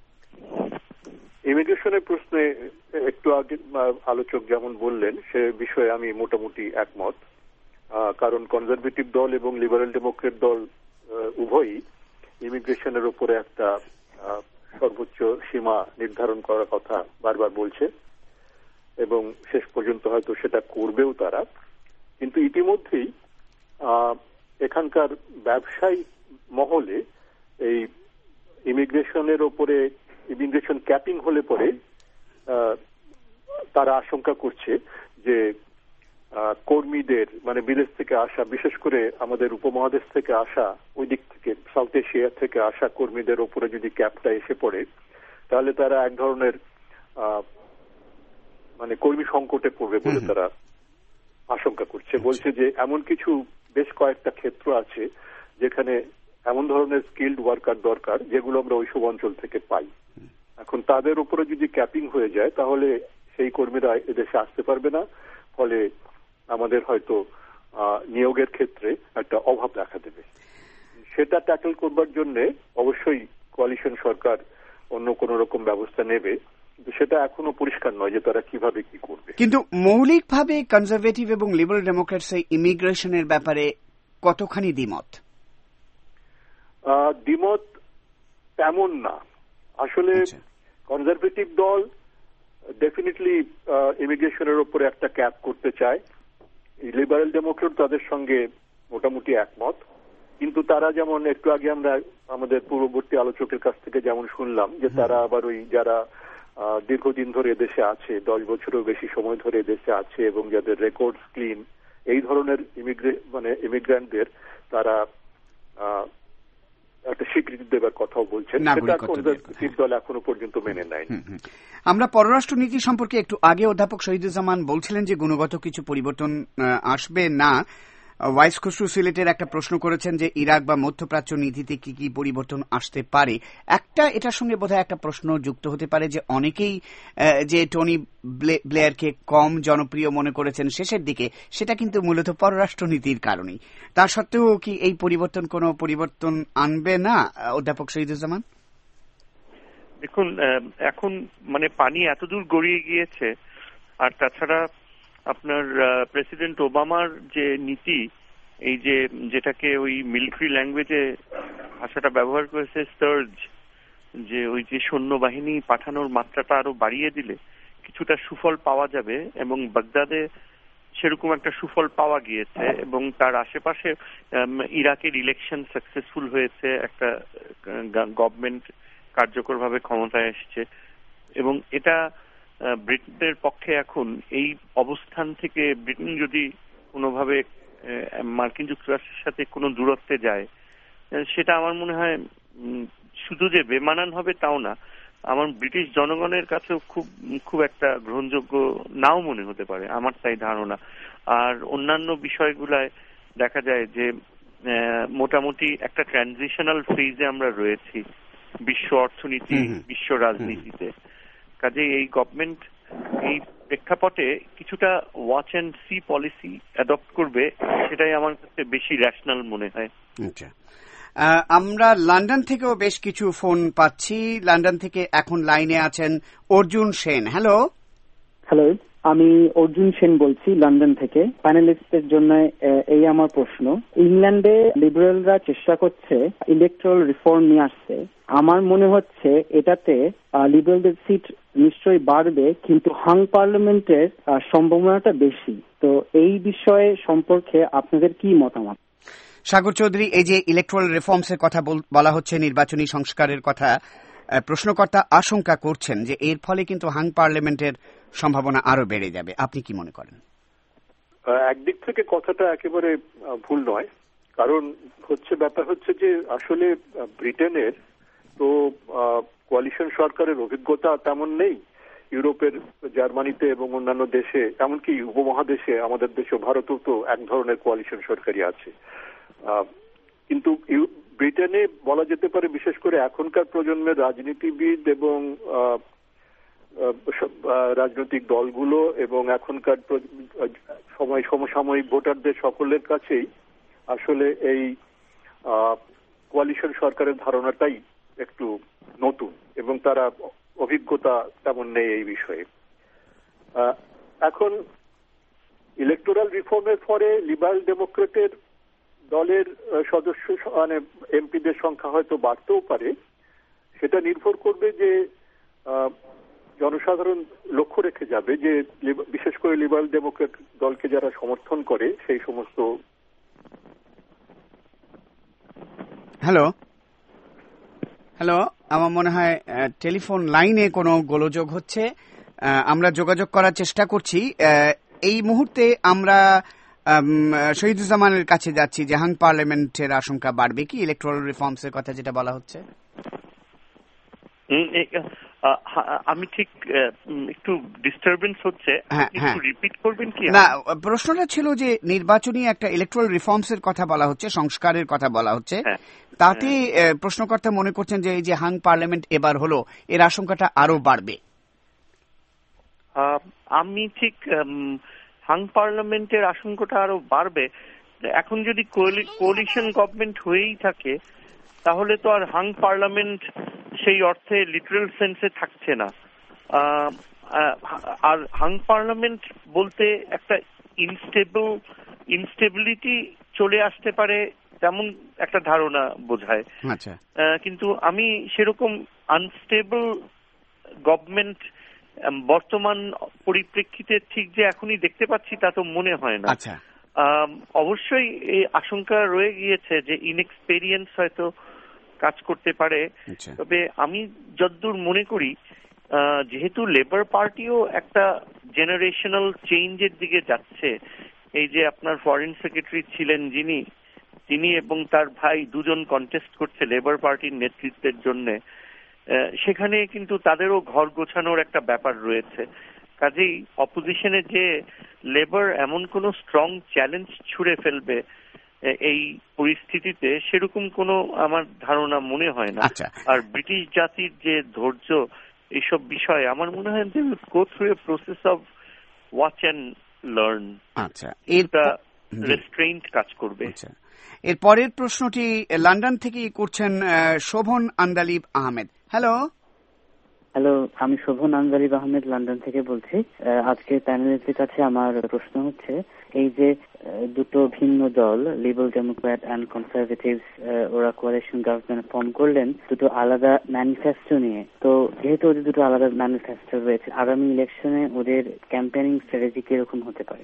Speaker 8: ইমিগ্রেশনের প্রশ্নে একটু আগে আলোচক যেমন বললেন সে বিষয়ে আমি মোটামুটি একমত, কারণ কনজারভেটিভ দল এবং লিবারেল ডেমোক্রেট দল উভয়ই ইমিগ্রেশনের উপরে একটা সর্বোচ্চ সীমা নির্ধারণ করার কথা বারবার বলছে এবং শেষ পর্যন্ত হয়তো সেটা করবেও তারা। কিন্তু ইতিমধ্যেই এখানকার ব্যবসায়ী মহলে এই ইমিগ্রেশনের উপরে ইমিগ্রেশন ক্যাপিং হলে পরে তারা আশঙ্কা করছে যে কর্মীদের মানে বিদেশ থেকে আসা, বিশেষ করে আমাদের উপমহাদেশ থেকে আসা, ওই দিক থেকে সাউথ এশিয়া থেকে আসা কর্মীদের উপরে যদি ক্যাপটা এসে পড়ে তাহলে তারা এক ধরনের মানে কর্মী সংকটে পড়বে বলে তারা আশঙ্কা করছে। বলছে যে এমন কিছু বেশ কয়েকটা ক্ষেত্র আছে যেখানে এমন ধরনের স্কিল্ড ওয়ার্কার দরকার যেগুলো আমরা ওইসব অঞ্চল থেকে পাই। এখন তাদের উপরে যদি ক্যাপিং হয়ে যায় তাহলে সেই কর্মীরা এদেশে আসতে পারবে না, ফলে আমাদের হয়তো নিয়োগের ক্ষেত্রে একটা অভাব দেখা দেবে। সেটা ট্যাকল করবার জন্য অবশ্যই কোয়ালিশন সরকার অন্য কোন রকম ব্যবস্থা নেবে, কিন্তু সেটা এখনো পরিষ্কার নয় যে তারা কিভাবে কি করবে।
Speaker 3: কিন্তু মৌলিকভাবে কনজারভেটিভ এবং লিবারেল ডেমোক্রেটস ইমিগ্রেশনের ব্যাপারে কতখানি দ্বিমত?
Speaker 8: দ্বিমত তেমন না আসলে। কনজারভেটিভ দল ডেফিনেটলি ইমিগ্রেশনের উপরে একটা ক্যাপ করতে চায়, লিবারেল ডেমোক্রেট তাদের সঙ্গে মোটামুটি একমত, কিন্তু তারা যেমন একটু আগে আমরা আমাদের পূর্ববর্তী আলোচকের কাছ থেকে যেমন শুনলাম যে তারা আবার ওই যারা দীর্ঘদিন ধরে দেশে আছে, দশ বছরের বেশি সময় ধরে দেশে আছে এবং যাদের রেকর্ড ক্লিন, এই ধরনের ইমিগ্রে মানে ইমিগ্রেন্টদের তারা একটা স্বীকৃতি দেবার কথাও বলছেন, সেটা কনজারভেটিভ দল এখনো পর্যন্ত মেনে নেয়নি।
Speaker 3: আমরা পররাষ্ট্র নীতি সম্পর্কে একটু আগে অধ্যাপক শহীদুজ্জামান বলছিলেন যে গুণগত কিছু পরিবর্তন আসবে না, ওয়াইস খসরু সিলেটের একটা প্রশ্ন করেছেন যে ইরাক বা মধ্যপ্রাচ্য নীতিতে কি কি পরিবর্তন আসতে পারে। একটা এটার সঙ্গে বোধহয় একটা প্রশ্ন যুক্ত হতে পারে যে অনেকেই যে টনি ব্লেয়ারকে কম জনপ্রিয় মনে করেছেন শেষের দিকে, সেটা কিন্তু মূলত পররাষ্ট্রনীতির কারণেই। তা সত্ত্বেও কি এই পরিবর্তন কোনো পরিবর্তন আনবে না অধ্যাপক শহীদুজ্জামান?
Speaker 9: দেখুন, এখন মানে পানি এতদূর গড়িয়ে গিয়েছে, আর তাছাড়া আপনার প্রেসিডেন্ট ওবামার যে নীতি, এই যে যেটাকে ওই মিলিটারি ল্যাঙ্গুয়েজে ভাষাটা ব্যবহার করেছে সার্জ, যে ওই যে সৈন্যবাহিনী পাঠানোর মাত্রাটা আরো বাড়িয়ে দিলে কিছুটা সুফল পাওয়া যাবে, এবং বাগদাদে সেরকম একটা সুফল পাওয়া গিয়েছে, এবং তার আশেপাশে ইরাকের ইলেকশন সাকসেসফুল হয়েছে, একটা গভর্নমেন্ট কার্যকরভাবে ক্ষমতায় এসছে, এবং এটা ব্রিটেনের পক্ষে এখন এই অবস্থান থেকে ব্রিটেন যদি কোনোভাবে মার্কিন যুক্তরাষ্ট্রের সাথে কোনো দূরত্বে যায়, সেটা আমার মনে হয় শুধু যে বেমানান হবে তাও না, আমার ব্রিটিশ জনগণের কাছেও খুব খুব একটা গ্রহণযোগ্য নাও মনে হতে পারে, আমার তাই ধারণা। আর অন্যান্য বিষয়গুলায় দেখা যায় যে মোটামুটি একটা ট্রানজিশনাল ফেজে আমরা রয়েছি বিশ্ব অর্থনীতি, বিশ্ব রাজনীতিতে। কাজেই এই গভর্নমেন্ট এই প্রেক্ষাপটে কিছুটা watch and see policy adopt করবে, সেটাই আমার কাছে বেশি রেশনাল মনে হয়।
Speaker 3: আচ্ছা, আমরা লন্ডন থেকেও বেশ কিছু ফোন পাচ্ছি। লন্ডন থেকে এখন লাইনে আছেন অর্জুন সেন। হ্যালো।
Speaker 13: হ্যালো, আমি অর্জুন সেন বলছি লন্ডন থেকে। প্যানেলিস্টদের জন্য এই আমার প্রশ্ন। ইংল্যান্ডে লিবারেলরা চেষ্টা করছে ইলেকট্রাল রিফর্ম নিয়ে আসছে। আমার মনে হচ্ছে এটাতে লিবারেলদের সিট নিশ্চয়ই বাড়বে, কিন্তু হাং পার্লামেন্টের সম্ভাবনাটা বেশি। তো এই বিষয়ে সম্পর্কে আপনাদের কি মতামত?
Speaker 3: সাগর চৌধুরী, এই যে ইলেকট্রাল রিফর্মস এর কথা বলা হচ্ছে, নির্বাচনী সংস্কারের কথা, প্রশ্নকর্তা আশঙ্কা করছেন যে এর ফলে কিন্তু হাং পার্লামেন্টের সম্ভাবনা আরো বেড়ে যাবে। আপনি কি মনে করেন?
Speaker 8: একদিক থেকে কথাটা একেবারে ভুল নয়, কারণ হচ্ছে ব্যাপার হচ্ছে যে আসলে ব্রিটেনের তো কোয়ালিশন সরকারের অভিজ্ঞতা তেমন নেই। ইউরোপের জার্মানিতে এবং অন্যান্য দেশে, এমনকি উপমহাদেশে আমাদের দেশে ভারতেও তো এক ধরনের কোয়ালিশন সরকারই আছে। কিন্তু ব্রিটেনে বলা যেতে পারে বিশেষ করে এখনকার প্রজন্মের রাজনীতিবিদ এবং রাজনৈতিক দলগুলো এবং এখনকার সময় সমসাময়িক ভোটারদের সকলের কাছেই আসলে এই কোয়ালিশন সরকারের ধারণাটাই একটু নতুন, এবং তারা অভিজ্ঞতা তেমন নেই এই বিষয়ে। এখন ইলেকটোরাল রিফর্মের পরে লিবারেল ডেমোক্রেটের দলের সদস্য মানে এমপিদের সংখ্যা হয়তো বাড়তেও পারে। সেটা নির্ভর করবে যে জনসাধারণ লক্ষ্য রেখে যাবে যে বিশেষ করে লিবারেল ডেমোক্রেট দলকে যারা সমর্থন করে সেই সমস্ত।
Speaker 3: হ্যালো হ্যালো আমার মনে হয় টেলিফোন লাইনে কোনো গোলযোগ হচ্ছে, আমরা যোগাযোগ করার চেষ্টা করছি। এই মুহূর্তে আমরা শহীদুজ্জামানের কাছে যাচ্ছি যে হাং পার্লামেন্টের আশঙ্কা বাড়বে কি ইলেকট্রাল রিফর্মস এর কথা যেটা বলা হচ্ছে।
Speaker 9: আমি ঠিক একটু ডিস্টারবেন্স হচ্ছে, একটু রিপিট করবেন কি?
Speaker 3: না, প্রশ্নটা ছিল যে নির্বাচনী একটা ইলেকট্রাল রিফর্মস এর কথা বলা হচ্ছে, সংস্কারের কথা বলা হচ্ছে, তাতে প্রশ্নকর্তা মনে করছেন যে এই যে হাং পার্লামেন্ট এবার হলো, এর আশঙ্কাটা আরো বাড়বে।
Speaker 9: আমি ঠিক হাং পার্লামেন্টের আশঙ্কাটা আরো বাড়বে। এখন যদি কোয়ালিশন গভর্নমেন্ট হয়েই থাকে, তাহলে তো আর হাং পার্লামেন্ট সেই অর্থে লিটারাল সেন্সে থাকছে না। আর হাং পার্লামেন্ট বলতে একটা ইনস্টেবল ইনস্টেবিলিটি চলে আসতে পারে তেমন একটা ধারণা বোঝায়।
Speaker 3: আচ্ছা,
Speaker 9: কিন্তু আমি সেরকম আনস্টেবল গভর্নমেন্ট বর্তমান পরিপ্রেক্ষিতে ঠিক যে এখনই দেখতে পাচ্ছি তা তো মনে হয় না।
Speaker 3: আচ্ছা,
Speaker 9: অবশ্যই এই আশঙ্কা রয়ে গিয়েছে যে ইনএক্সপেরিয়েন্স হয়তো কাজ করতে পারে। তবে আমি যতদূর মনে করি, যেহেতু লেবার পার্টিও একটা জেনারেশনাল চেঞ্জের দিকে যাচ্ছে, এই যে আপনার ফরেন সেক্রেটারি ছিলেন যিনি তিনি এবং তার ভাই দুজন কন্টেস্ট করছে লেবার পার্টির নেতৃত্বের জন্য, সেখানে কিন্তু তাদেরও ঘর গোছানোর একটা ব্যাপার রয়েছে। কাজেই অপোজিশনে যে লেবার এমন কোন স্ট্রং চ্যালেঞ্জ ছুড়ে ফেলবে এই পরিস্থিতিতে, সেরকম কোনো আমার ধারণা মনে হয় না। আর ব্রিটিশ জাতির যে ধৈর্য এইসব বিষয়ে আমার মনে হয় যে go through a process of watch and learn.
Speaker 3: আচ্ছা,
Speaker 9: এটা রেস্ট্রেইনড কাজ করবে।
Speaker 3: এর পরের প্রশ্নটি লন্ডন থেকে করছেন শোভন আন্দালিব আহমেদ। হ্যালো
Speaker 13: হ্যালো আমি শোভন আন্দালিব আহমেদ লন্ডন থেকে বলছি। আজকে প্যানেলিস্টের কাছে আমার প্রশ্ন হচ্ছে, এই যে দুটো ভিন্ন দল লিবারেল ডেমোক্র্যাট অ্যান্ড কনজারভেটিভস ওরা কোয়ালিশন গভর্নমেন্ট ফর্ম করলেন দুটো আলাদা ম্যানিফেস্টো নিয়ে, তো যেহেতু ওদের দুটো আলাদা ম্যানিফেস্টো রয়েছে, আগামী ইলেকশনে ওদের ক্যাম্পেইনিং স্ট্র্যাটেজি কিরকম হতে পারে?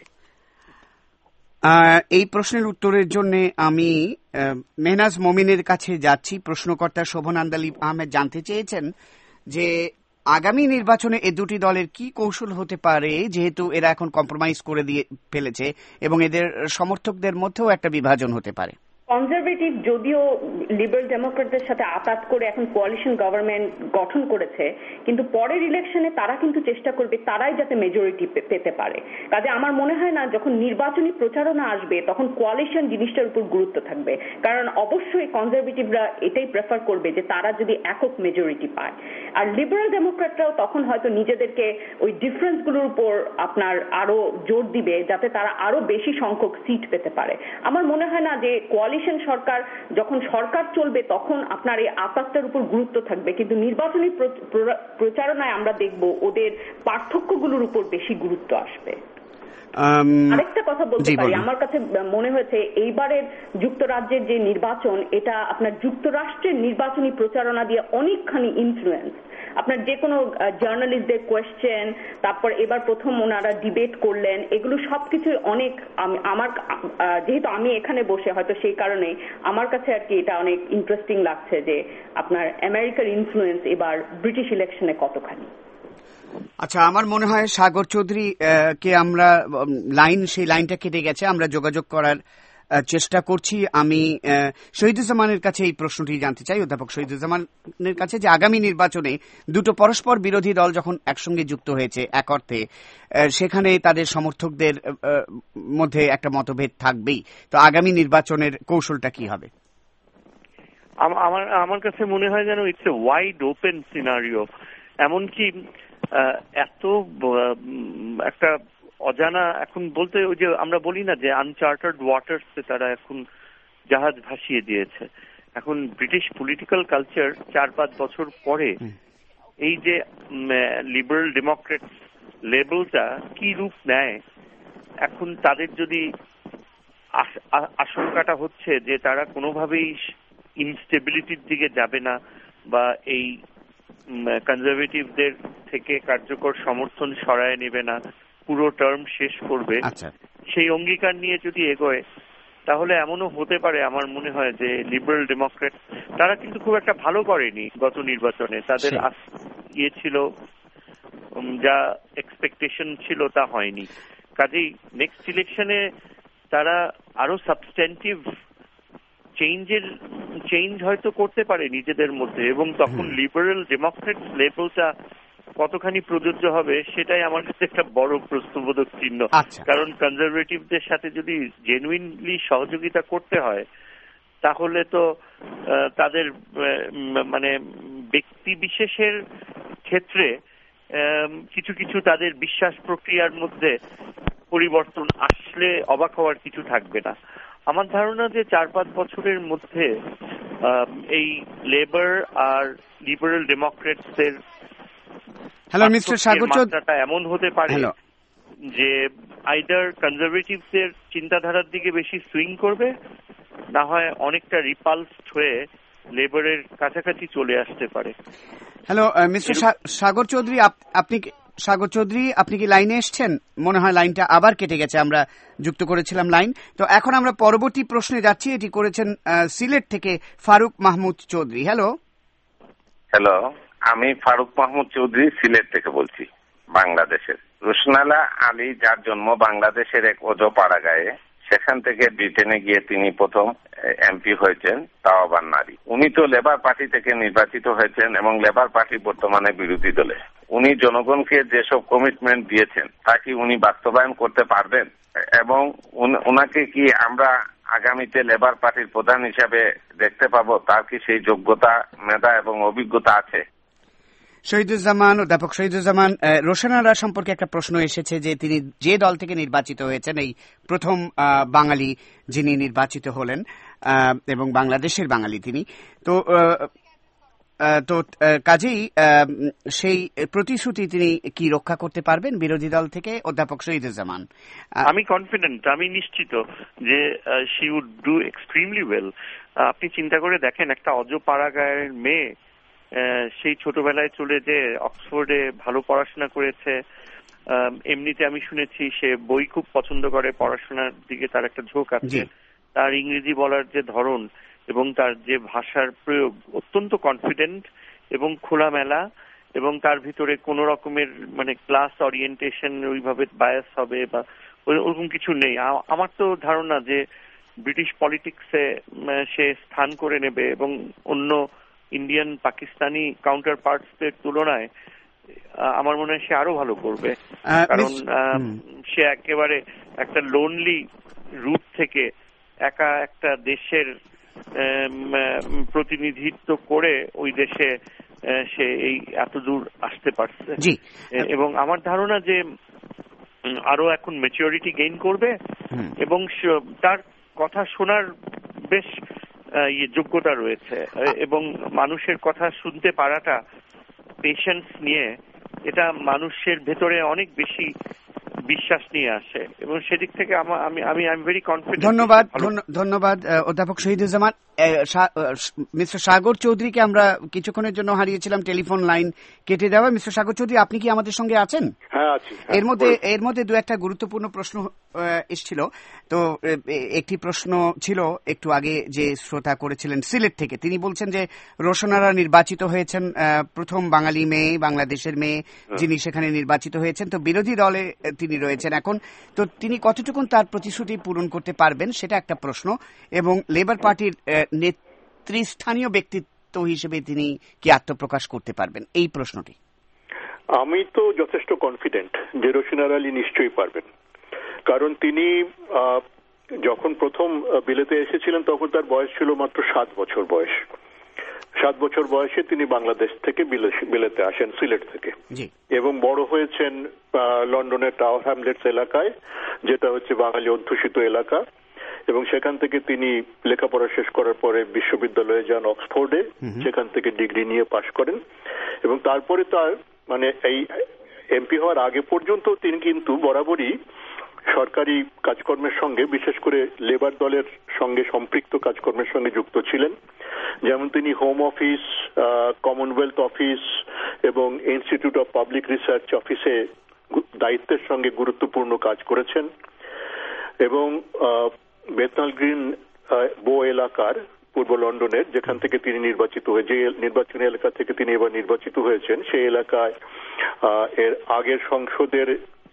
Speaker 3: এই প্রশ্নের উত্তরের জন্য আমি মেহনাজ মমিনের কাছে যাচ্ছি। প্রশ্নকর্তা শোভন আন্দালিব আহমেদ জানতে চেয়েছেন যে আগামী নির্বাচনে এই দুটি দলের কি কৌশল হতে পারে, যেহেতু এরা এখন কম্প্রোমাইজ করে দিয়ে ফেলেছে এবং এদের সমর্থকদের মধ্যেও একটা বিভাজন হতে পারে।
Speaker 10: কনজারভেটিভ যদিও লিবারেল ডেমোক্রেটদের সাথে আতাত করে এখন কোয়ালিশন গভর্নমেন্ট গঠন করেছে, কিন্তু পরের ইলেকশনে তারা কিন্তু চেষ্টা করবে তারাই যাতে মেজরিটি পেতে পারে। কাজে আমার মনে হয় না যখন নির্বাচনী প্রচারণা আসবে তখন কোয়ালিশন জিনিসটার উপর গুরুত্ব থাকবে, কারণ অবশ্যই কনজারভেটিভরা এটাই প্রেফার করবে যে তারা যদি একক মেজরিটি পায়। আর লিবারেল ডেমোক্রেটরাও তখন হয়তো নিজেদেরকে ওই ডিফারেন্সগুলোর উপর আপনার আরো জোর দিবে যাতে তারা আরো বেশি সংখ্যক সিট পেতে পারে। আমার মনে হয় না যে কোয়ালিশন সরকার যখন সরকার চলবে তখন আপনার এই আতাতটার উপর গুরুত্ব থাকবে, কিন্তু নির্বাচনী প্রচারণায় আমরা দেখব ওদের পার্থক্যগুলোর উপর বেশি গুরুত্ব আসবে। আরেকটা কথা বলতে পারি, আমার কাছে মনে হয়েছে এইবারের যুক্তরাজ্যের যে নির্বাচন, এটা আপনার যুক্তরাষ্ট্রের নির্বাচনী প্রচারণা দিয়ে অনেকখানি ইনফ্লুয়েন্স। আপনার যে কোনো জার্নালিস্টদের কোয়েশ্চেন, তারপর এবার প্রথম ওনারা ডিবেট করলেন, এগুলো সবকিছু অনেক আমার যেহেতু আমি এখানে বসে হয়তো সেই কারণে আমার কাছে আর কি এটা অনেক ইন্টারেস্টিং লাগছে যে আপনার আমেরিকার ইনফ্লুয়েন্স এবার ব্রিটিশ ইলেকশনে কতখানি।
Speaker 3: আচ্ছা, আমার মনে হয় সাগর চৌধুরী কে আমরা লাইন সেই লাইনটা কেটে গেছে, আমরা যোগাযোগ করার চেষ্টা করছি। আমি শহীদুজ্জামানের কাছে এই প্রশ্নটি জানতে চাই, অধ্যাপক শহীদুজ্জামানের কাছে, যে আগামী নির্বাচনে দুটো পরস্পর বিরোধী দল যখন একসঙ্গে যুক্ত হয়েছে এক অর্থে, সেখানে তাদের সমর্থকদের মধ্যে একটা মতভেদ থাকবেই, তো আগামী নির্বাচনের কৌশলটা কি হবে?
Speaker 9: আমার আমার কাছে মনে হয় যেন it's a wide open scenario. এমনকি এত একটা অজানা, এখন বলতে ওই যে আমরা বলি না যে আনচার্টার্ড ওয়াটার্সে তারা এখন জাহাজ ভাসিয়ে দিয়েছে। এখন ব্রিটিশ পলিটিক্যাল কালচার চার পাঁচ বছর পরে এই যে লিবারেল ডেমোক্রেট লেবেলটা কি রূপ নেয়, এখন তাদের যদি আশঙ্কাটা হচ্ছে যে তারা কোনোভাবেই ইনস্টেবিলিটির দিকে যাবে না বা এই কনজারভেটিভদের থেকে কার্যকর সমর্থন সরায় নেবে না, পুরো টার্ম শেষ করবে, সেই অঙ্গীকার নিয়ে যদি এগোয়, তাহলে এমনও হতে পারে আমার মনে হয় যে লিবারেল ডেমোক্রেট তারা কিন্তু খুব একটা ভালো করেনি গত নির্বাচনে, তাদের ইয়ে ছিল যা এক্সপেকটেশন ছিল তা হয়নি। কাজেই নেক্সট ইলেকশনে তারা আরো সাবস্ট্যান্টিভ চেঞ্জের চেঞ্জ হয়তো করতে পারে নিজেদের মধ্যে, এবং তখন লিবারেল ডেমোক্রেট লেবেলটা কতখানি প্রযোজ্য হবে সেটাই আমার কাছে একটা বড় প্রশ্নবোধক চিহ্ন। কারণ কনজারভেটিভদের সাথে যদি জেনুইনলি সহযোগিতা করতে হয় তাহলে তো তাদের মানে ব্যক্তি বিশেষের ক্ষেত্রে কিছু কিছু তাদের বিশ্বাস প্রক্রিয়ার মধ্যে পরিবর্তন আসলে অবাক হওয়ার কিছু থাকবে না। আমার ধারণা যে চার পাঁচ বছরের মধ্যে এই লেবার আর লিবারেল ডেমোক্রেটসের
Speaker 3: হ্যালো মিস্টার সাগর চৌধুরী
Speaker 9: এমন হতে পারে যে আইদার কনজারভেটিভদের চিন্তাধারার দিকে বেশি সুইং করবে, না হয় অনেকটা রিপালসড হয়ে লেবারের কাছাকাছি চলে আসতে পারে।
Speaker 3: হ্যালো মিস্টার সাগর চৌধুরী, আপনি সাগর চৌধুরী আপনি কি লাইনে এসছেন? মনে হয় লাইনটা আবার কেটে গেছে, আমরা যুক্ত করেছিলাম লাইন। তো এখন আমরা পরবর্তী প্রশ্নে যাচ্ছি, এটি করেছেন সিলেট থেকে ফারুক মাহমুদ চৌধুরী। হ্যালো
Speaker 14: হ্যালো আমি ফারুক মাহমুদ চৌধুরী সিলেট থেকে বলছি, বাংলাদেশের। রুশনালা আলী, যার জন্ম বাংলাদেশের এক ওজো পাড়াগাঁয়ে, সেখান থেকে ব্রিটেনে গিয়ে তিনি প্রথম এমপি হয়েছেন, তাও আবার নারী। উনি তো লেবার পার্টি থেকে নির্বাচিত হয়েছেন এবং লেবার পার্টি বর্তমানে বিরোধী দলে। উনি জনগণকে যেসব কমিটমেন্ট দিয়েছেন তা কি উনি বাস্তবায়ন করতে পারবেন, এবং ওনাকে কি আমরা আগামীতে লেবার পার্টির প্রধান হিসাবে দেখতে পাবো? তার কি সেই যোগ্যতা, মেধা এবং অভিজ্ঞতা আছে?
Speaker 3: শহীদুজ্জামান, অধ্যাপক শহীদুজ্জামান, রোশনারা সম্পর্কে একটা প্রশ্ন এসেছে যে তিনি যে দল থেকে নির্বাচিত হয়েছেন, এই প্রথম বাঙালি যিনি নির্বাচিত হলেন এবং বাংলাদেশের বাঙালি তিনি, তো তো কাজেই সেই প্রতিশ্রুতি তিনি কি রক্ষা করতে পারবেন বিরোধী দল থেকে? অধ্যাপক শহীদুজ্জামান,
Speaker 9: আমি কনফিডেন্ট, আমি নিশ্চিত যে she would do extremely well. আপনি চিন্তা করে দেখেন, একটা অজপাড়াগাঁয়ের মেয়ে সেই ছোটবেলায় চলে যে অক্সফোর্ডে ভালো পড়াশোনা করেছে। এমনিতে আমি শুনেছি সে বই খুব পছন্দ করে, পড়াশোনার দিকে তার একটা ঝোঁক আছে। তার ইংরেজি বলার যে ধরন এবং তার যে ভাষার প্রয়োগ অত্যন্ত কনফিডেন্ট এবং খোলামেলা, এবং তার ভিতরে কোন রকমের মানে ক্লাস অরিয়েন্টেশন ওইভাবে বায়াস হবে বা ওরকম কিছু নেই। আমার তো ধারণা যে ব্রিটিশ পলিটিক্সে সে স্থান করে নেবে এবং অন্য ইন্ডিয়ান পাকিস্তানি কাউন্টার পার্টসদের তুলনায় আমার মনে হয় সে আরো ভালো করবে, কারণ সে একেবারে একটা লোনলি রুট থেকে একা একটা দেশের প্রতিনিধিত্ব করে ওই দেশে সে এই এত দূর আসতে পারছে। এবং আমার ধারণা যে আরো এখন ম্যাচুরিটি গেইন করবে এবং তার কথা শোনার বেশ যোগ্যতা রয়েছে, এবং মানুষের কথা শুনতে পারাটা পেশেন্স নিয়ে, এটা মানুষের ভেতরে অনেক বেশি বিশ্বাস নিয়ে আসে, এবং সেদিক থেকে আমি আমি আই এম ভেরি কনফিডেন্ট।
Speaker 3: ধন্যবাদ, ধন্যবাদ অধ্যাপক শহীদুজ্জামান। মিস্টার সাগর চৌধুরীকে আমরা কিছুক্ষণের জন্য হারিয়েছিলাম, টেলিফোন লাইন কেটে দেওয়া। মিস্টার সাগর চৌধুরী, আপনি কি আমাদের সঙ্গে আছেন?
Speaker 8: হ্যাঁ, আছি।
Speaker 3: এর মধ্যে এর মধ্যে দু একটা গুরুত্বপূর্ণ প্রশ্ন এসেছিল। তো একটি প্রশ্ন ছিল একটু আগে যে শ্রোতা করেছিলেন সিলেট থেকে, তিনি বলছেন যে রোশনারা নির্বাচিত হয়েছেন, প্রথম বাঙালি মেয়ে, বাংলাদেশের মেয়ে যিনি সেখানে নির্বাচিত হয়েছেন, তো বিরোধী দলে তিনি রয়েছেন এখন, তো তিনি কতটুকুন তার প্রতিশ্রুতি পূরণ করতে পারবেন সেটা একটা প্রশ্ন, এবং লেবার পার্টির নেতৃস্থানীয় ব্যক্তিত্ব হিসেবে তিনি কি আত্মপ্রকাশ করতে পারবেন, এই প্রশ্নটি।
Speaker 8: আমি তো যথেষ্ট কনফিডেন্ট যে রোশনারা আলী নিশ্চয়ই পারবেন, কারণ তিনি যখন প্রথম বিলেতে এসেছিলেন তখন তার বয়স ছিল মাত্র সাত বছর বয়স। সাত বছর বয়সে তিনি বাংলাদেশ থেকে বিলেতে আসেন, সিলেট থেকে, এবং বড় হয়েছেন লন্ডনের টাওয়ার হ্যামলেটস এলাকায়, যেটা হচ্ছে বাঙালি অধ্যুষিত এলাকা, এবং সেখান থেকে তিনি লেখাপড়া শেষ করার পরে বিশ্ববিদ্যালয়ে যান অক্সফোর্ডে, সেখান থেকে ডিগ্রি নিয়ে পাশ করেন, এবং তারপরে তার মানে এই এমপি হওয়ার আগে পর্যন্ত তিনি কিন্তু বরাবরই সরকারি কাজকর্মের সঙ্গে, বিশেষ করে লেবার দলের সঙ্গে সম্পৃক্ত কাজকর্মের সঙ্গে যুক্ত ছিলেন। যেমন তিনি হোম অফিস, কমনওয়েলথ অফিস এবং ইনস্টিটিউট অফ পাবলিক রিসার্চ অফিসে দায়িত্বের সঙ্গে গুরুত্বপূর্ণ কাজ করেছেন, এবং বেথনাল গ্রিন বো এলাকার পূর্ব লন্ডনের, যেখান থেকে তিনি নির্বাচিত হয়ে, যে নির্বাচনী এলাকা থেকে তিনি এবার নির্বাচিত হয়েছেন, সেই এলাকায় এর আগের সংসদের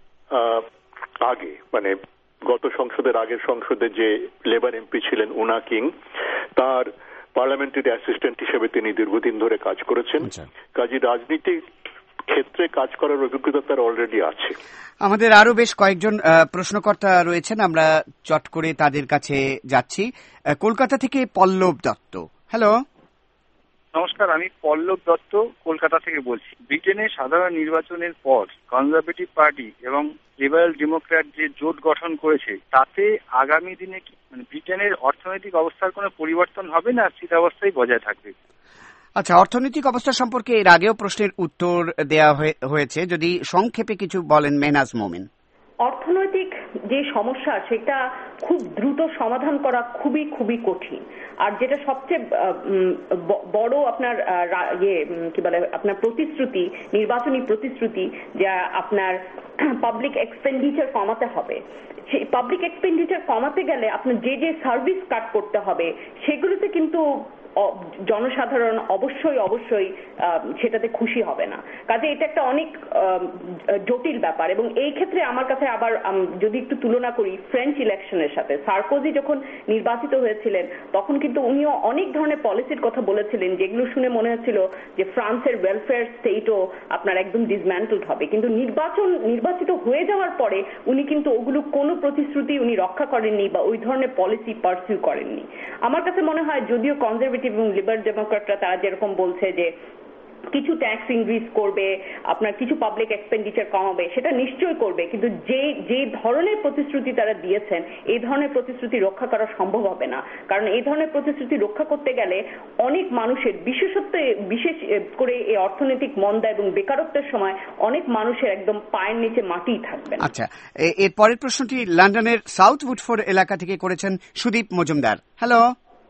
Speaker 8: আগে মানে গত সংসদের আগের সংসদে যে লেবার এমপি ছিলেন উনা কিং, তার পার্লামেন্টারি অ্যাসিস্ট্যান্ট হিসেবে তিনি দীর্ঘদিন ধরে কাজ করেছেন। কাজী রাজনীতির ক্ষেত্রে কাজ করার অভিজ্ঞতা তার অলরেডি আছে।
Speaker 3: আমাদের আরো বেশ কয়েকজন প্রশ্নকর্তা রয়েছেন, আমরা চট করে তাদের কাছে যাচ্ছি। কলকাতা থেকে পল্লব দত্ত। হ্যালো,
Speaker 15: নমস্কার, আমি পল্লব দত্ত কলকাতা থেকে বলছি। ব্রিটেনের সাধারণ নির্বাচনের পর কনজারভেটিভ পার্টি এবং লিবারেল ডেমোক্র্যাট যে জোট গঠন করেছে, তাতে আগামী দিনে কি মানে ব্রিটেনের অর্থনৈতিক অবস্থার কোনো পরিবর্তন হবে না, স্থিতাবস্থায় বজায় থাকবে?
Speaker 3: আচ্ছা, অর্থনৈতিক অবস্থা সম্পর্কে এর আগেও প্রশ্নের উত্তর দেওয়া হয়েছে, যদি সংক্ষেপে কিছু বলেন মেহনাজ মোমেন।
Speaker 10: অর্থনৈতিক যে সমস্যা সেটা খুব দ্রুত সমাধান করা খুবই খুবই কঠিন, আর যেটা সবচেয়ে বড় আপনার ইয়ে কি বলে আপনার প্রতিশ্রুতি, নির্বাচনী প্রতিশ্রুতি, যা আপনার পাবলিক এক্সপেন্ডিচার কমাতে হবে। সেই পাবলিক এক্সপেন্ডিচার কমাতে গেলে আপনার যে যে সার্ভিস কাট করতে হবে সেগুলোতে কিন্তু জনসাধারণ অবশ্যই অবশ্যই সেটাতে খুশি হবে না। কাজে এটা একটা অনেক জটিল ব্যাপার এবং এই ক্ষেত্রে আমার কাছে আবার যদি একটু তুলনা করি ফ্রেঞ্চ ইলেকশনের সাথে, সার্কোজি যখন নির্বাচিত হয়েছিলেন তখন কিন্তু উনিও অনেক ধরনের পলিসির কথা বলেছিলেন যেগুলো শুনে মনে হচ্ছিল যে ফ্রান্সের ওয়েলফেয়ার স্টেটও আপনার একদম ডিসম্যান্টলড হবে, কিন্তু নির্বাচন নির্বাচিত হয়ে যাওয়ার পরে উনি কিন্তু ওগুলো কোনো প্রতিশ্রুতি উনি রক্ষা করেননি বা ওই ধরনের পলিসি পারসিউ করেননি। আমার কাছে মনে হয় যদিও কনজারভেটিভ এবং লিবারেল ডেমোক্রেটরা তারা যেরকম বলছে যে কিছু ট্যাক্স ইনক্রিজ করবে, আপনার কিছু পাবলিক এক্সপেন্ডিচার কমাবে, সেটা নিশ্চয়ই করবে, কিন্তু যে যে ধরনের প্রতিশ্রুতি তারা দিয়েছেন এই ধরনের প্রতিশ্রুতি রক্ষা করা সম্ভব হবে না। কারণ এই ধরনের প্রতিশ্রুতি রক্ষা করতে গেলে অনেক মানুষের, বিশেষত বিশেষ করে এই অর্থনৈতিক মন্দা এবং বেকারত্বের সময় অনেক মানুষের একদম পায়ের নিচে মাটিই থাকবে না।
Speaker 3: আচ্ছা, এর পরের প্রশ্নটি লন্ডনের সাউথ উডফোর্ড এলাকা থেকে করেছেন সুদীপ মজুমদার। হ্যালো,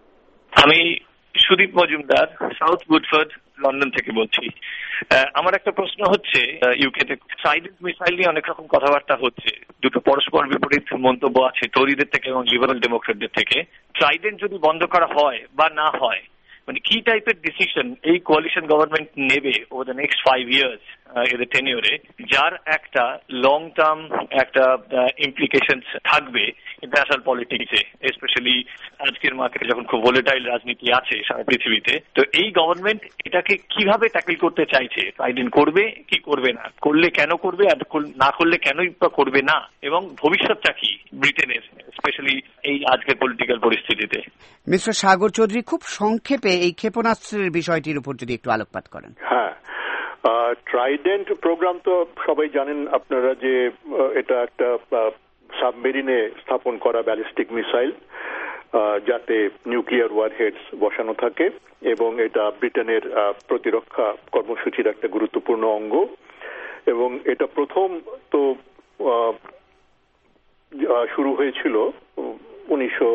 Speaker 16: আমি Sudip Majumdar South Woodford London থেকে বলছি। আমার একটা প্রশ্ন হচ্ছে, ইউকেতে ট্রাইডেন্ট মিসাইল নিয়ে অনেক রকম কথাবার্তা হচ্ছে, দুটো পরস্পর বিপরীত মন্তব্য আছে টরিদের থেকে এবং লিবারেল ডেমোক্রেটদের থেকে। ট্রাইডেন্ট যদি বন্ধ করা হয় বা না হয়, মানে কি টাইপের ডিসিশন এই কোয়ালিশন গভর্নমেন্ট নেবে over the next five years এদের টেনিওরে, যার একটা লং টার্ম একটা ইমপ্লিকেশনস থাকবে ইন্টারন্যাশনাল পলিটিক্সে, স্পেশালি আজকের মার্কেটে যখন খুব ভোলেটাইল রাজনীতি আছে সারা পৃথিবীতে। তো এই গভর্নমেন্ট এটাকে কিভাবে ট্যাকল করতে চাইছে? ট্রাইডেন্ট করবে কি করবে না, করলে কেন করবে আর না করলে কেনই বা করবে না, এবং ভবিষ্যৎটা কি ব্রিটেনের স্পেশালি এই আজকের পলিটিক্যাল পরিস্থিতিতে?
Speaker 3: মিস্টার সাগর চৌধুরী, খুব সংক্ষেপে এই ক্ষেপণাস্ত্রের বিষয়টির উপর যদি একটু আলোকপাত করেন।
Speaker 8: হ্যাঁ, ট্রাইডেন্ট প্রোগ্রাম তো সবাই জানেন আপনারা যে এটা একটা সাবমেরিনে স্থাপন করা ব্যালিস্টিক মিসাইল যাতে নিউক্লিয়ার ওয়ারহেডস বসানো থাকে, এবং এটা ব্রিটেনের প্রতিরক্ষা কর্মসূচির একটা গুরুত্বপূর্ণ অঙ্গ। এবং এটা প্রথম তো শুরু হয়েছিল উনিশশো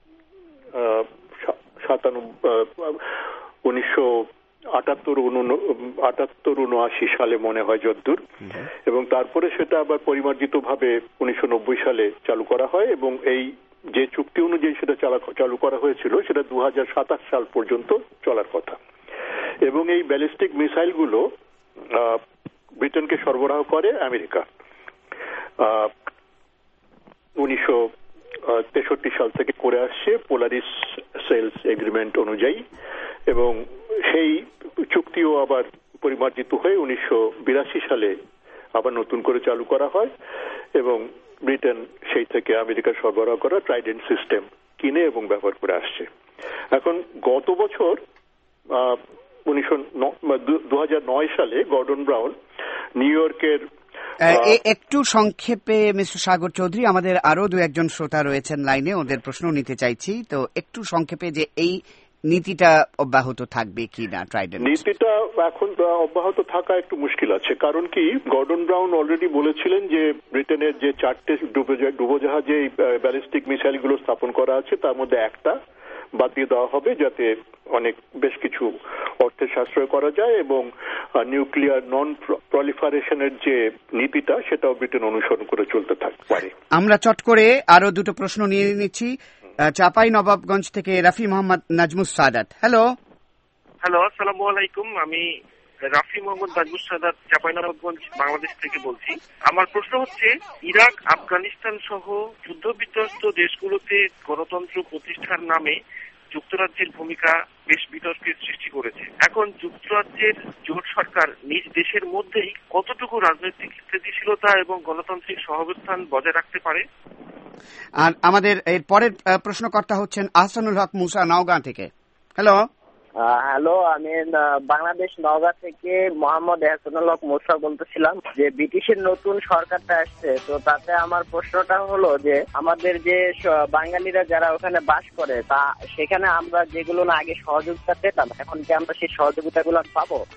Speaker 8: সাতানব্বই উনিশশো আটাত্তর আটাত্তর উনআশি সালে মনে হয় যদ্দূর, এবং তারপরে সেটা আবার পরিমার্জিত ভাবে উনিশশো নব্বই সালে চালু করা হয়, এবং এই যে চুক্তি অনুযায়ী সেটা চালু করা হয়েছিল সেটা দু হাজার সাতাশ সাল পর্যন্ত চলার কথা। এবং এই ব্যালিস্টিক মিসাইলগুলো ব্রিটেনকে সরবরাহ করে আমেরিকা উনিশশো তেষট্টি সাল থেকে করে আসছে পোলারিস সেলস এগ্রিমেন্ট অনুযায়ী, এবং সেই চুক্তিও আবার পরিমার্জিত হয়ে উনিশশো বিরাশি সালে আবার নতুন করে চালু করা হয়, এবং ব্রিটেন সেই থেকে আমেরিকা সরবরাহ করা ট্রাইডেন্ট সিস্টেম কিনে এবং ব্যবহার করে আসছে। এখন গত বছর উনিশশো দু হাজার নয় সালে গর্ডন ব্রাউন নিউ ইয়র্কের
Speaker 3: একটু সংক্ষেপে মিস্টার সাগর চৌধুরী, আমাদের আরো দু একজন শ্রোতা রয়েছেন লাইনে, ওদের প্রশ্ন নিতে চাইছি, তো একটু সংক্ষেপে যে এই নীতিটা অব্যাহত থাকবে কি না। ট্রাইডেন্ট
Speaker 8: নীতিটা এখন অব্যাহত থাকা একটু মুশকিল আছে, কারণ কি গর্ডন ব্রাউন অলরেডি বলেছিলেন যে ব্রিটেনের যে চারটে ডুবোজাহাজে ব্যালিস্টিক মিসাইলগুলো স্থাপন করা আছে তার মধ্যে একটা বাদ দিয়ে দেওয়া হবে যাতে অনেক বেশ কিছু অর্থের সাশ্রয় করা যায়, এবং নিউক্লিয়ার নন প্রলিফারেশনের যে নীতিটা সেটাও ব্রিটেন অনুসরণ করে চলতে থাকতে পারে।
Speaker 3: আমরা চট করে আরো দুটো প্রশ্ন নিয়ে নিচ্ছি। চাপাই নবাবগঞ্জ থেকে রাফি মোহাম্মদ নাজমুস সাদাত। হ্যালো
Speaker 17: হ্যালো আসসালামু আলাইকুম, আমি রাফি মোহাম্মদ নাজমুস সাদাত চাপাই নবাবগঞ্জ বাংলাদেশ থেকে বলছি। আমার প্রশ্ন হচ্ছে, ইরাক, আফগানিস্তান সহ যুদ্ধ বিধ্বস্ত দেশগুলোতে গণতন্ত্র প্রতিষ্ঠার নামে যুক্তরাজ্যের ভূমিকা বেশ বিতর্কের সৃষ্টি করেছে। এখন যুক্তরাজ্যের জোট সরকার নিজ দেশের মধ্যেই কতটুকু রাজনৈতিক স্থিতিশীলতা এবং গণতান্ত্রিক সহাবস্থান বজায় রাখতে পারে?
Speaker 3: আর আমাদের এর পরের প্রশ্নকর্তা হচ্ছেন আহসানুল হক মুসা নওগাঁ থেকে। হ্যালো
Speaker 18: হ্যালো আমি বাংলাদেশ নওগাঁ থেকে মোহাম্মদ এহসানুল হক মুসা বলতেছিলাম। যে ব্রিটিশের নতুন সরকারটা আসছে, তো তাতে আমার প্রশ্নটা হলো যে আমাদের যে বাঙালিরা যারা ওখানে বাস করে তা সেখানে আমরা যেগুলো না আগে সহযোগিতা পেতাম, এখন কি আমরা সেই সহযোগিতাগুলো পাবো?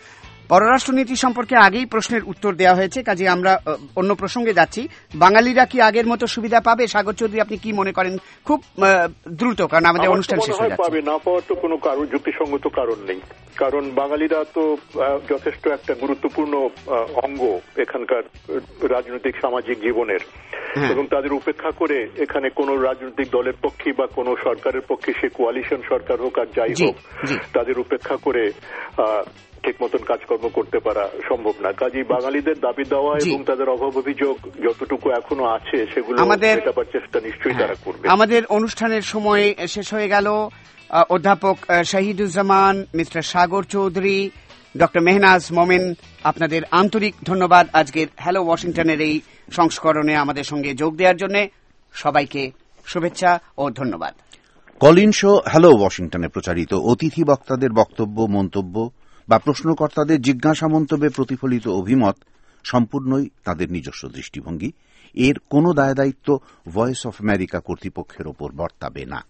Speaker 3: পররাষ্ট্রনীতি সম্পর্কে আগেই প্রশ্নের উত্তর দেওয়া হয়েছে, কাজে আমরা অন্য প্রসঙ্গে যাচ্ছি। বাঙালিরা কি আগের মতো সুবিধা পাবে? সাগর চৌধুরী, আপনি কি মনে করেন? খুব দ্রুত, কারণ আমাদের অনুষ্ঠান শেষ হয়ে যাচ্ছে।
Speaker 8: পাবে না পাওয়ার তো কোনো কারণ, যুক্তিসঙ্গত কারণ নেই, কারণ বাঙালিরা তো যথেষ্ট একটা গুরুত্বপূর্ণ অঙ্গ এখানকার রাজনৈতিক সামাজিক জীবনের, এবং তাদের উপেক্ষা করে এখানে কোন রাজনৈতিক দলের পক্ষে বা কোন সরকারের পক্ষে, সে কোয়ালিশন সরকার হোক আর যাই হোক, তাদের উপেক্ষা করে ঠিক মতন কাজকর্ম করতে পারা সম্ভব না। কাজেই বাঙালিদের দাবি দেওয়া এবং তাদের অভাব অভিযোগ যতটুকু এখনো আছে সেগুলো মেটাবার চেষ্টা নিশ্চয়ই তারা করবে।
Speaker 3: আমাদের অনুষ্ঠানের সময় শেষ হয়ে গেল। অধ্যাপক শহীদুজ্জামান, মিস্টার সাগর চৌধুরী, ডক্টর মেহনাজ মোমেন, আপনাদের আন্তরিক ধন্যবাদ আজকের হ্যালো ওয়াশিংটনের এই সংস্করণে আমাদের সঙ্গে যোগ দেওয়ার জন্য। সবাইকে শুভেচ্ছা ও ধন্যবাদ।
Speaker 2: কলিন শো হ্যালো ওয়াশিংটনে প্রচারিত অতিথি বক্তাদের বক্তব্য, মন্তব্য বা প্রশ্নকর্তাদের জিজ্ঞাসা মন্তব্যে প্রতিফলিত অভিমত সম্পূর্ণই তাদের নিজস্ব দৃষ্টিভঙ্গি। এর কোনো দায় দায়িত্ব ভয়েস অফ আমেরিকা কর্তৃপক্ষের ওপর বর্তাবে না।